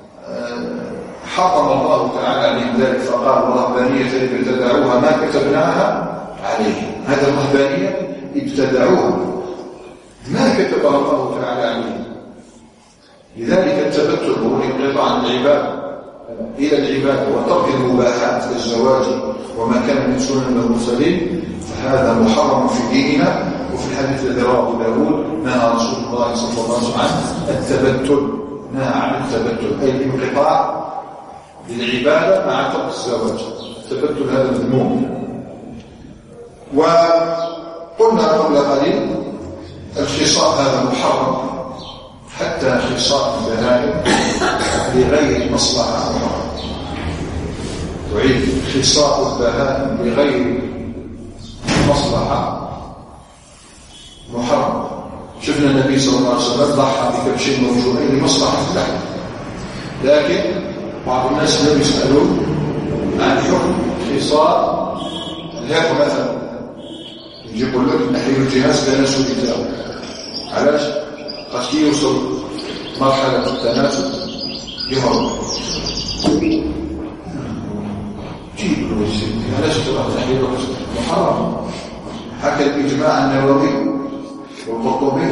حرم الله تعالى عليهم ذلك، فقال والرهبانية ابتدعوها ما كتبناها عليهم. هذا الرهبانية ابتدعوها ما كتبها الله تعالى عليهم. لذلك التبتل هو الانقطاع عن العبادة إلى العبادة وترك المباحات كالزواج وما كان من سنن المرسلين، فهذا محرم في ديننا. وفي الحديث الذي رواه أبو داود نهى رسول الله صلى الله عليه وسلم عن التبتل، نهى عن التبتل أي الانقطاع للعبادة مع ترك الزواج. التبتل هذا مذموم. وقلنا قبل قليل الخصام هذا محرم، حتى خصام البهائم لغير مصلحة محرم. تعيد خصام البهائم لغير مصلحة محرم. شفنا النبي صلى الله عليه وسلم ضحى بكبشين موجوعين لمصلحة اللحم، لكن بعض الناس لم يسألون عن حكم خصام الهر مثلا. يقول لك نحيو الجهاز تناسلي تاعو. علاش؟ قد كي يوصل مرحلة التناسل يهرب جيب له السيدي. علاش تروح تحيو محرم؟ حكى الإجماع النووي والقرطبي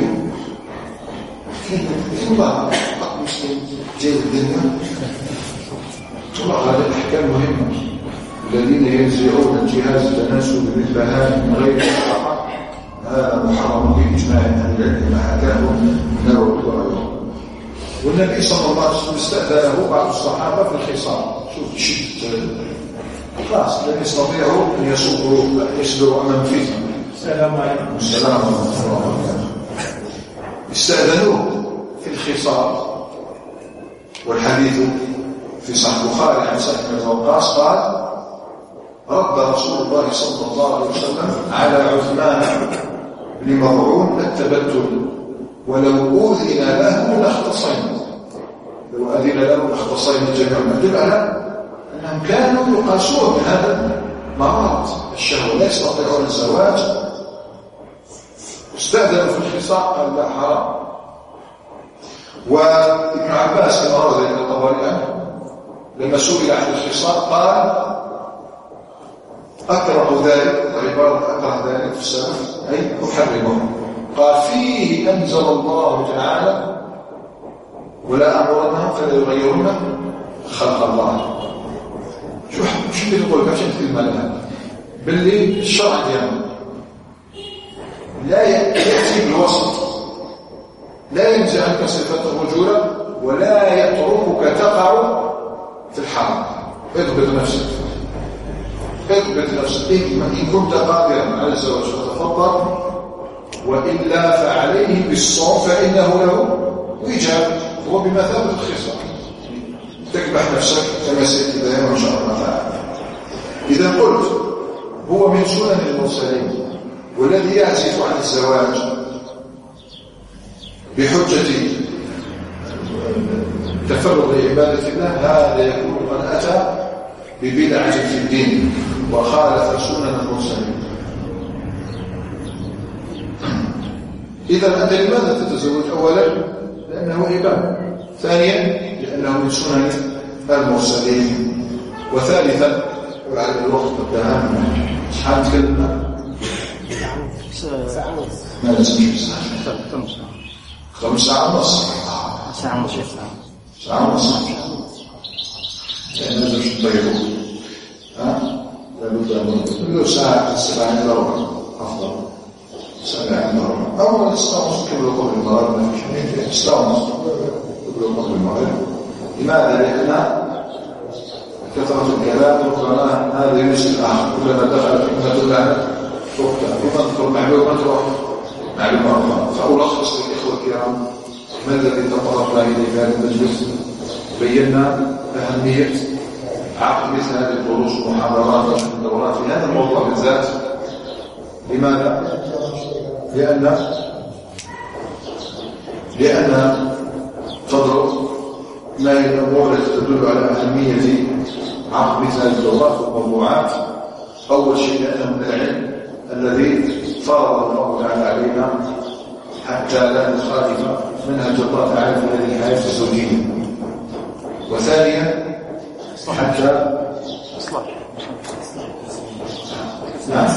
والله مسلم جاي الدنيا طلع هذه الأحكام مهمة. الذين ينزعون الجهاز التناسل بالبهائم من غير حق هذا محرم بإجماع أهل العلم ما حكاه النووي وغيره. والنبي صلى الله عليه وسلم استأذنه بعض الصحابة في الخصام. شوف شدة خلاص لن يستطيعوا أن يصبروا يصبروا أمام فتنة. السلام عليكم. السلام ورحمة الله وبركاته. استأذنوه في الخصام. والحديث في صحيح البخاري عن سعد بن وقاص قال رد رسول الله صلى الله عليه وسلم على عثمان بن مظعون التبتل ولو أذن له لاختصينا. لو أذن له لاختصينا جميعا. يدل على أنهم كانوا يقاسون بهذا مرض الشهوة لا يستطيعون الزواج. استأذنوا في الخصام قال لا حرام. وابن عباس كما روى ذلك الطبري عنه لما سئل عن الخصام قال أكره ذلك. وعبارة أكره ذلك في السلف أي أحرمه. قال فيه أنزل الله تعالى ولا أمرنهم فلا يغيرون خلق الله. شو شو اللي يقول باش نتكلم على باللي الشرع ديالنا لا يأتي بالوسط لا ينزع عنك صفة الرجولة ولا يتركك تقع في الحرام. اضبط نفسك اضبط نفسك. إن كنت قادرا على الزواج فتفضل وإلا فعليه بالصوم فإنه له وجاب هو بمثابة الخصام. تكبح نفسك كما سيأتي دائما إن شاء الله تعالى. إذا قلت هو من سنن المرسلين والذي يعزف عن الزواج بحجة تفرغ لعبادة الله هذا يكون قد أتى ببدعة في الدين وخالف سنن المرسلين. إذا أنت لماذا تتزوج؟ أولا لأنه عبادة. ثانيا لأنه من سنن المرسلين. وثالثا وعلى الوقت قد دهانا شحال تكلمنا؟ ساعة ونص. ما لازمش ساعة. خمس ساعة ونص. ساعة ونص. ساعة ونص. يعني لازم تطيروا. ها؟ لابد أن ساعة السبعين ضربة أفضل. سبعين ضربة. أولا الساعة ونص قبل قبل المغرب ما فيش شيء. الساعة ونص قبل قبل المغرب. لماذا؟ لأن كثرة الكلام ربما هذا يمسك الآخر. كلما دخلت حكمة الله تقطع. كما تذكر معلومة تروح معلومة أخرى. فألخص للإخوة الكرام ما الذي تطرقنا إليه في هذا المجلس. بينا أهمية عقد مثل هذه الدروس والمحاضرات والدورات في هذا الموضوع بالذات. لماذا؟ لأن لأن تضرب ما هي الأمور التي تدل على أهمية عقد مثل هذه الدورات والموضوعات. أول شيء لأنه من العلم الذي فرض الله تعالى علينا حتى لا نخالف منهج الله تعالى في هذه الحياة الزوجية. وثانيا حتى نعم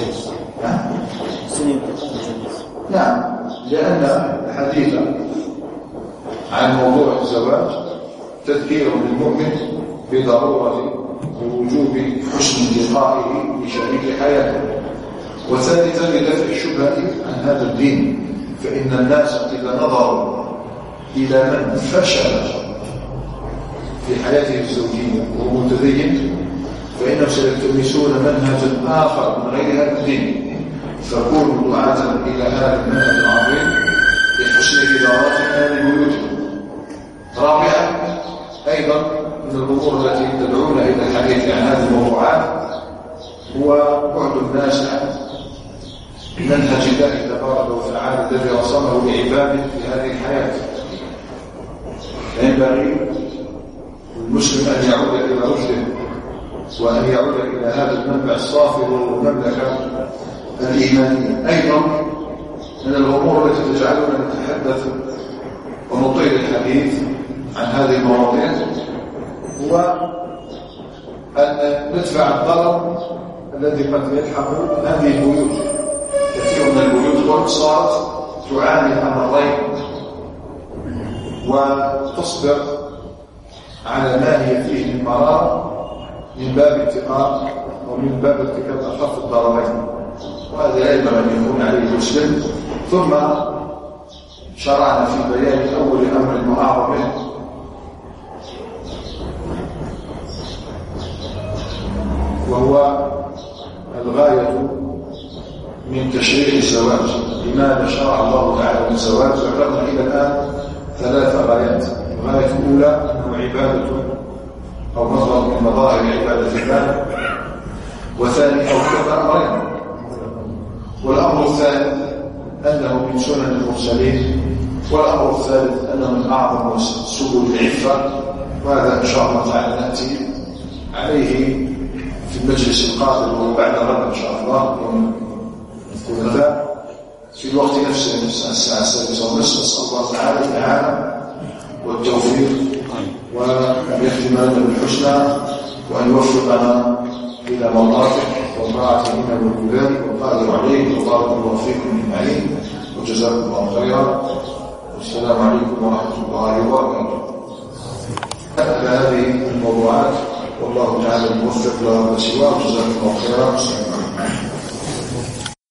نعم لأن الحديث عن موضوع الزواج تذكير للمؤمن بضرورة ووجوب حسن انتقائه لشريك حياته. وثالثا لدفع الشبهة عن هذا الدين. فإن الناس إذا نظروا إلى من فشل في حياته الزوجية وهو متدين فإنهم سيلتمسون منهجا آخر من غير هذا الدين. فكونوا دعاة إلى هذا المنهج العظيم بحسن إدارتنا لبيوتهم. رابعا أيضا من الأمور التي تدعونا إلى الحديث عن هذه الموضوعات هو بعد الناس عن منهج الله تبارك وتعالى الذي رسمه لعباده في هذه الحياة. ينبغي المسلم أن يعود إلى رشده وأن يعود إلى هذا المنبع الصافي والمملكة الإيمانية. أيضا من الأمور التي تجعلنا نتحدث ونطيل الحديث عن هذه المواضيع هو أن ندفع الضرر الذي قد يلحق هذه البيوت. كثير من البيوت صارت تعاني أمرين، وتصبر على ما هي فيه من مرار من باب اتقاء أو من باب ارتكاب أخف الضررين، وهذا يجب أن يكون عليه المسلم. ثم شرعنا في بيان أول أمر وأعظم منه، وهو الغاية من تشريع الزواج. لماذا شرع الله تعالى من الزواج؟ ذكرنا إلى الآن ثلاث غايات. الغاية الأولى أنه عبادة أو مظهر من مظاهر عبادة الله، وثاني أو كذا أمرين، والأمر الثالث أنه من سنن المرسلين، والأمر الثالث أنه من أعظم سبل العفة. وهذا إن شاء الله تعالى نأتي عليه في المجلس القادم وبعد غد إن شاء الله يوم الثلاثاء في الوقت نفسه الساعة السادسة ونصف. نسأل الله تعالى الإعانة والتوفيق وأن يختم لنا بالحسنى وأن يوفقنا إلى مرضاته وطاعته إنه ولي ذلك والقادر عليه. وبارك الله فيكم أجمعين وجزاكم الله خيرا، والسلام عليكم ورحمة الله وبركاته. على هذه الموضوعات والله تعالى الموفق له وسواه. جزاكم الله خيرا.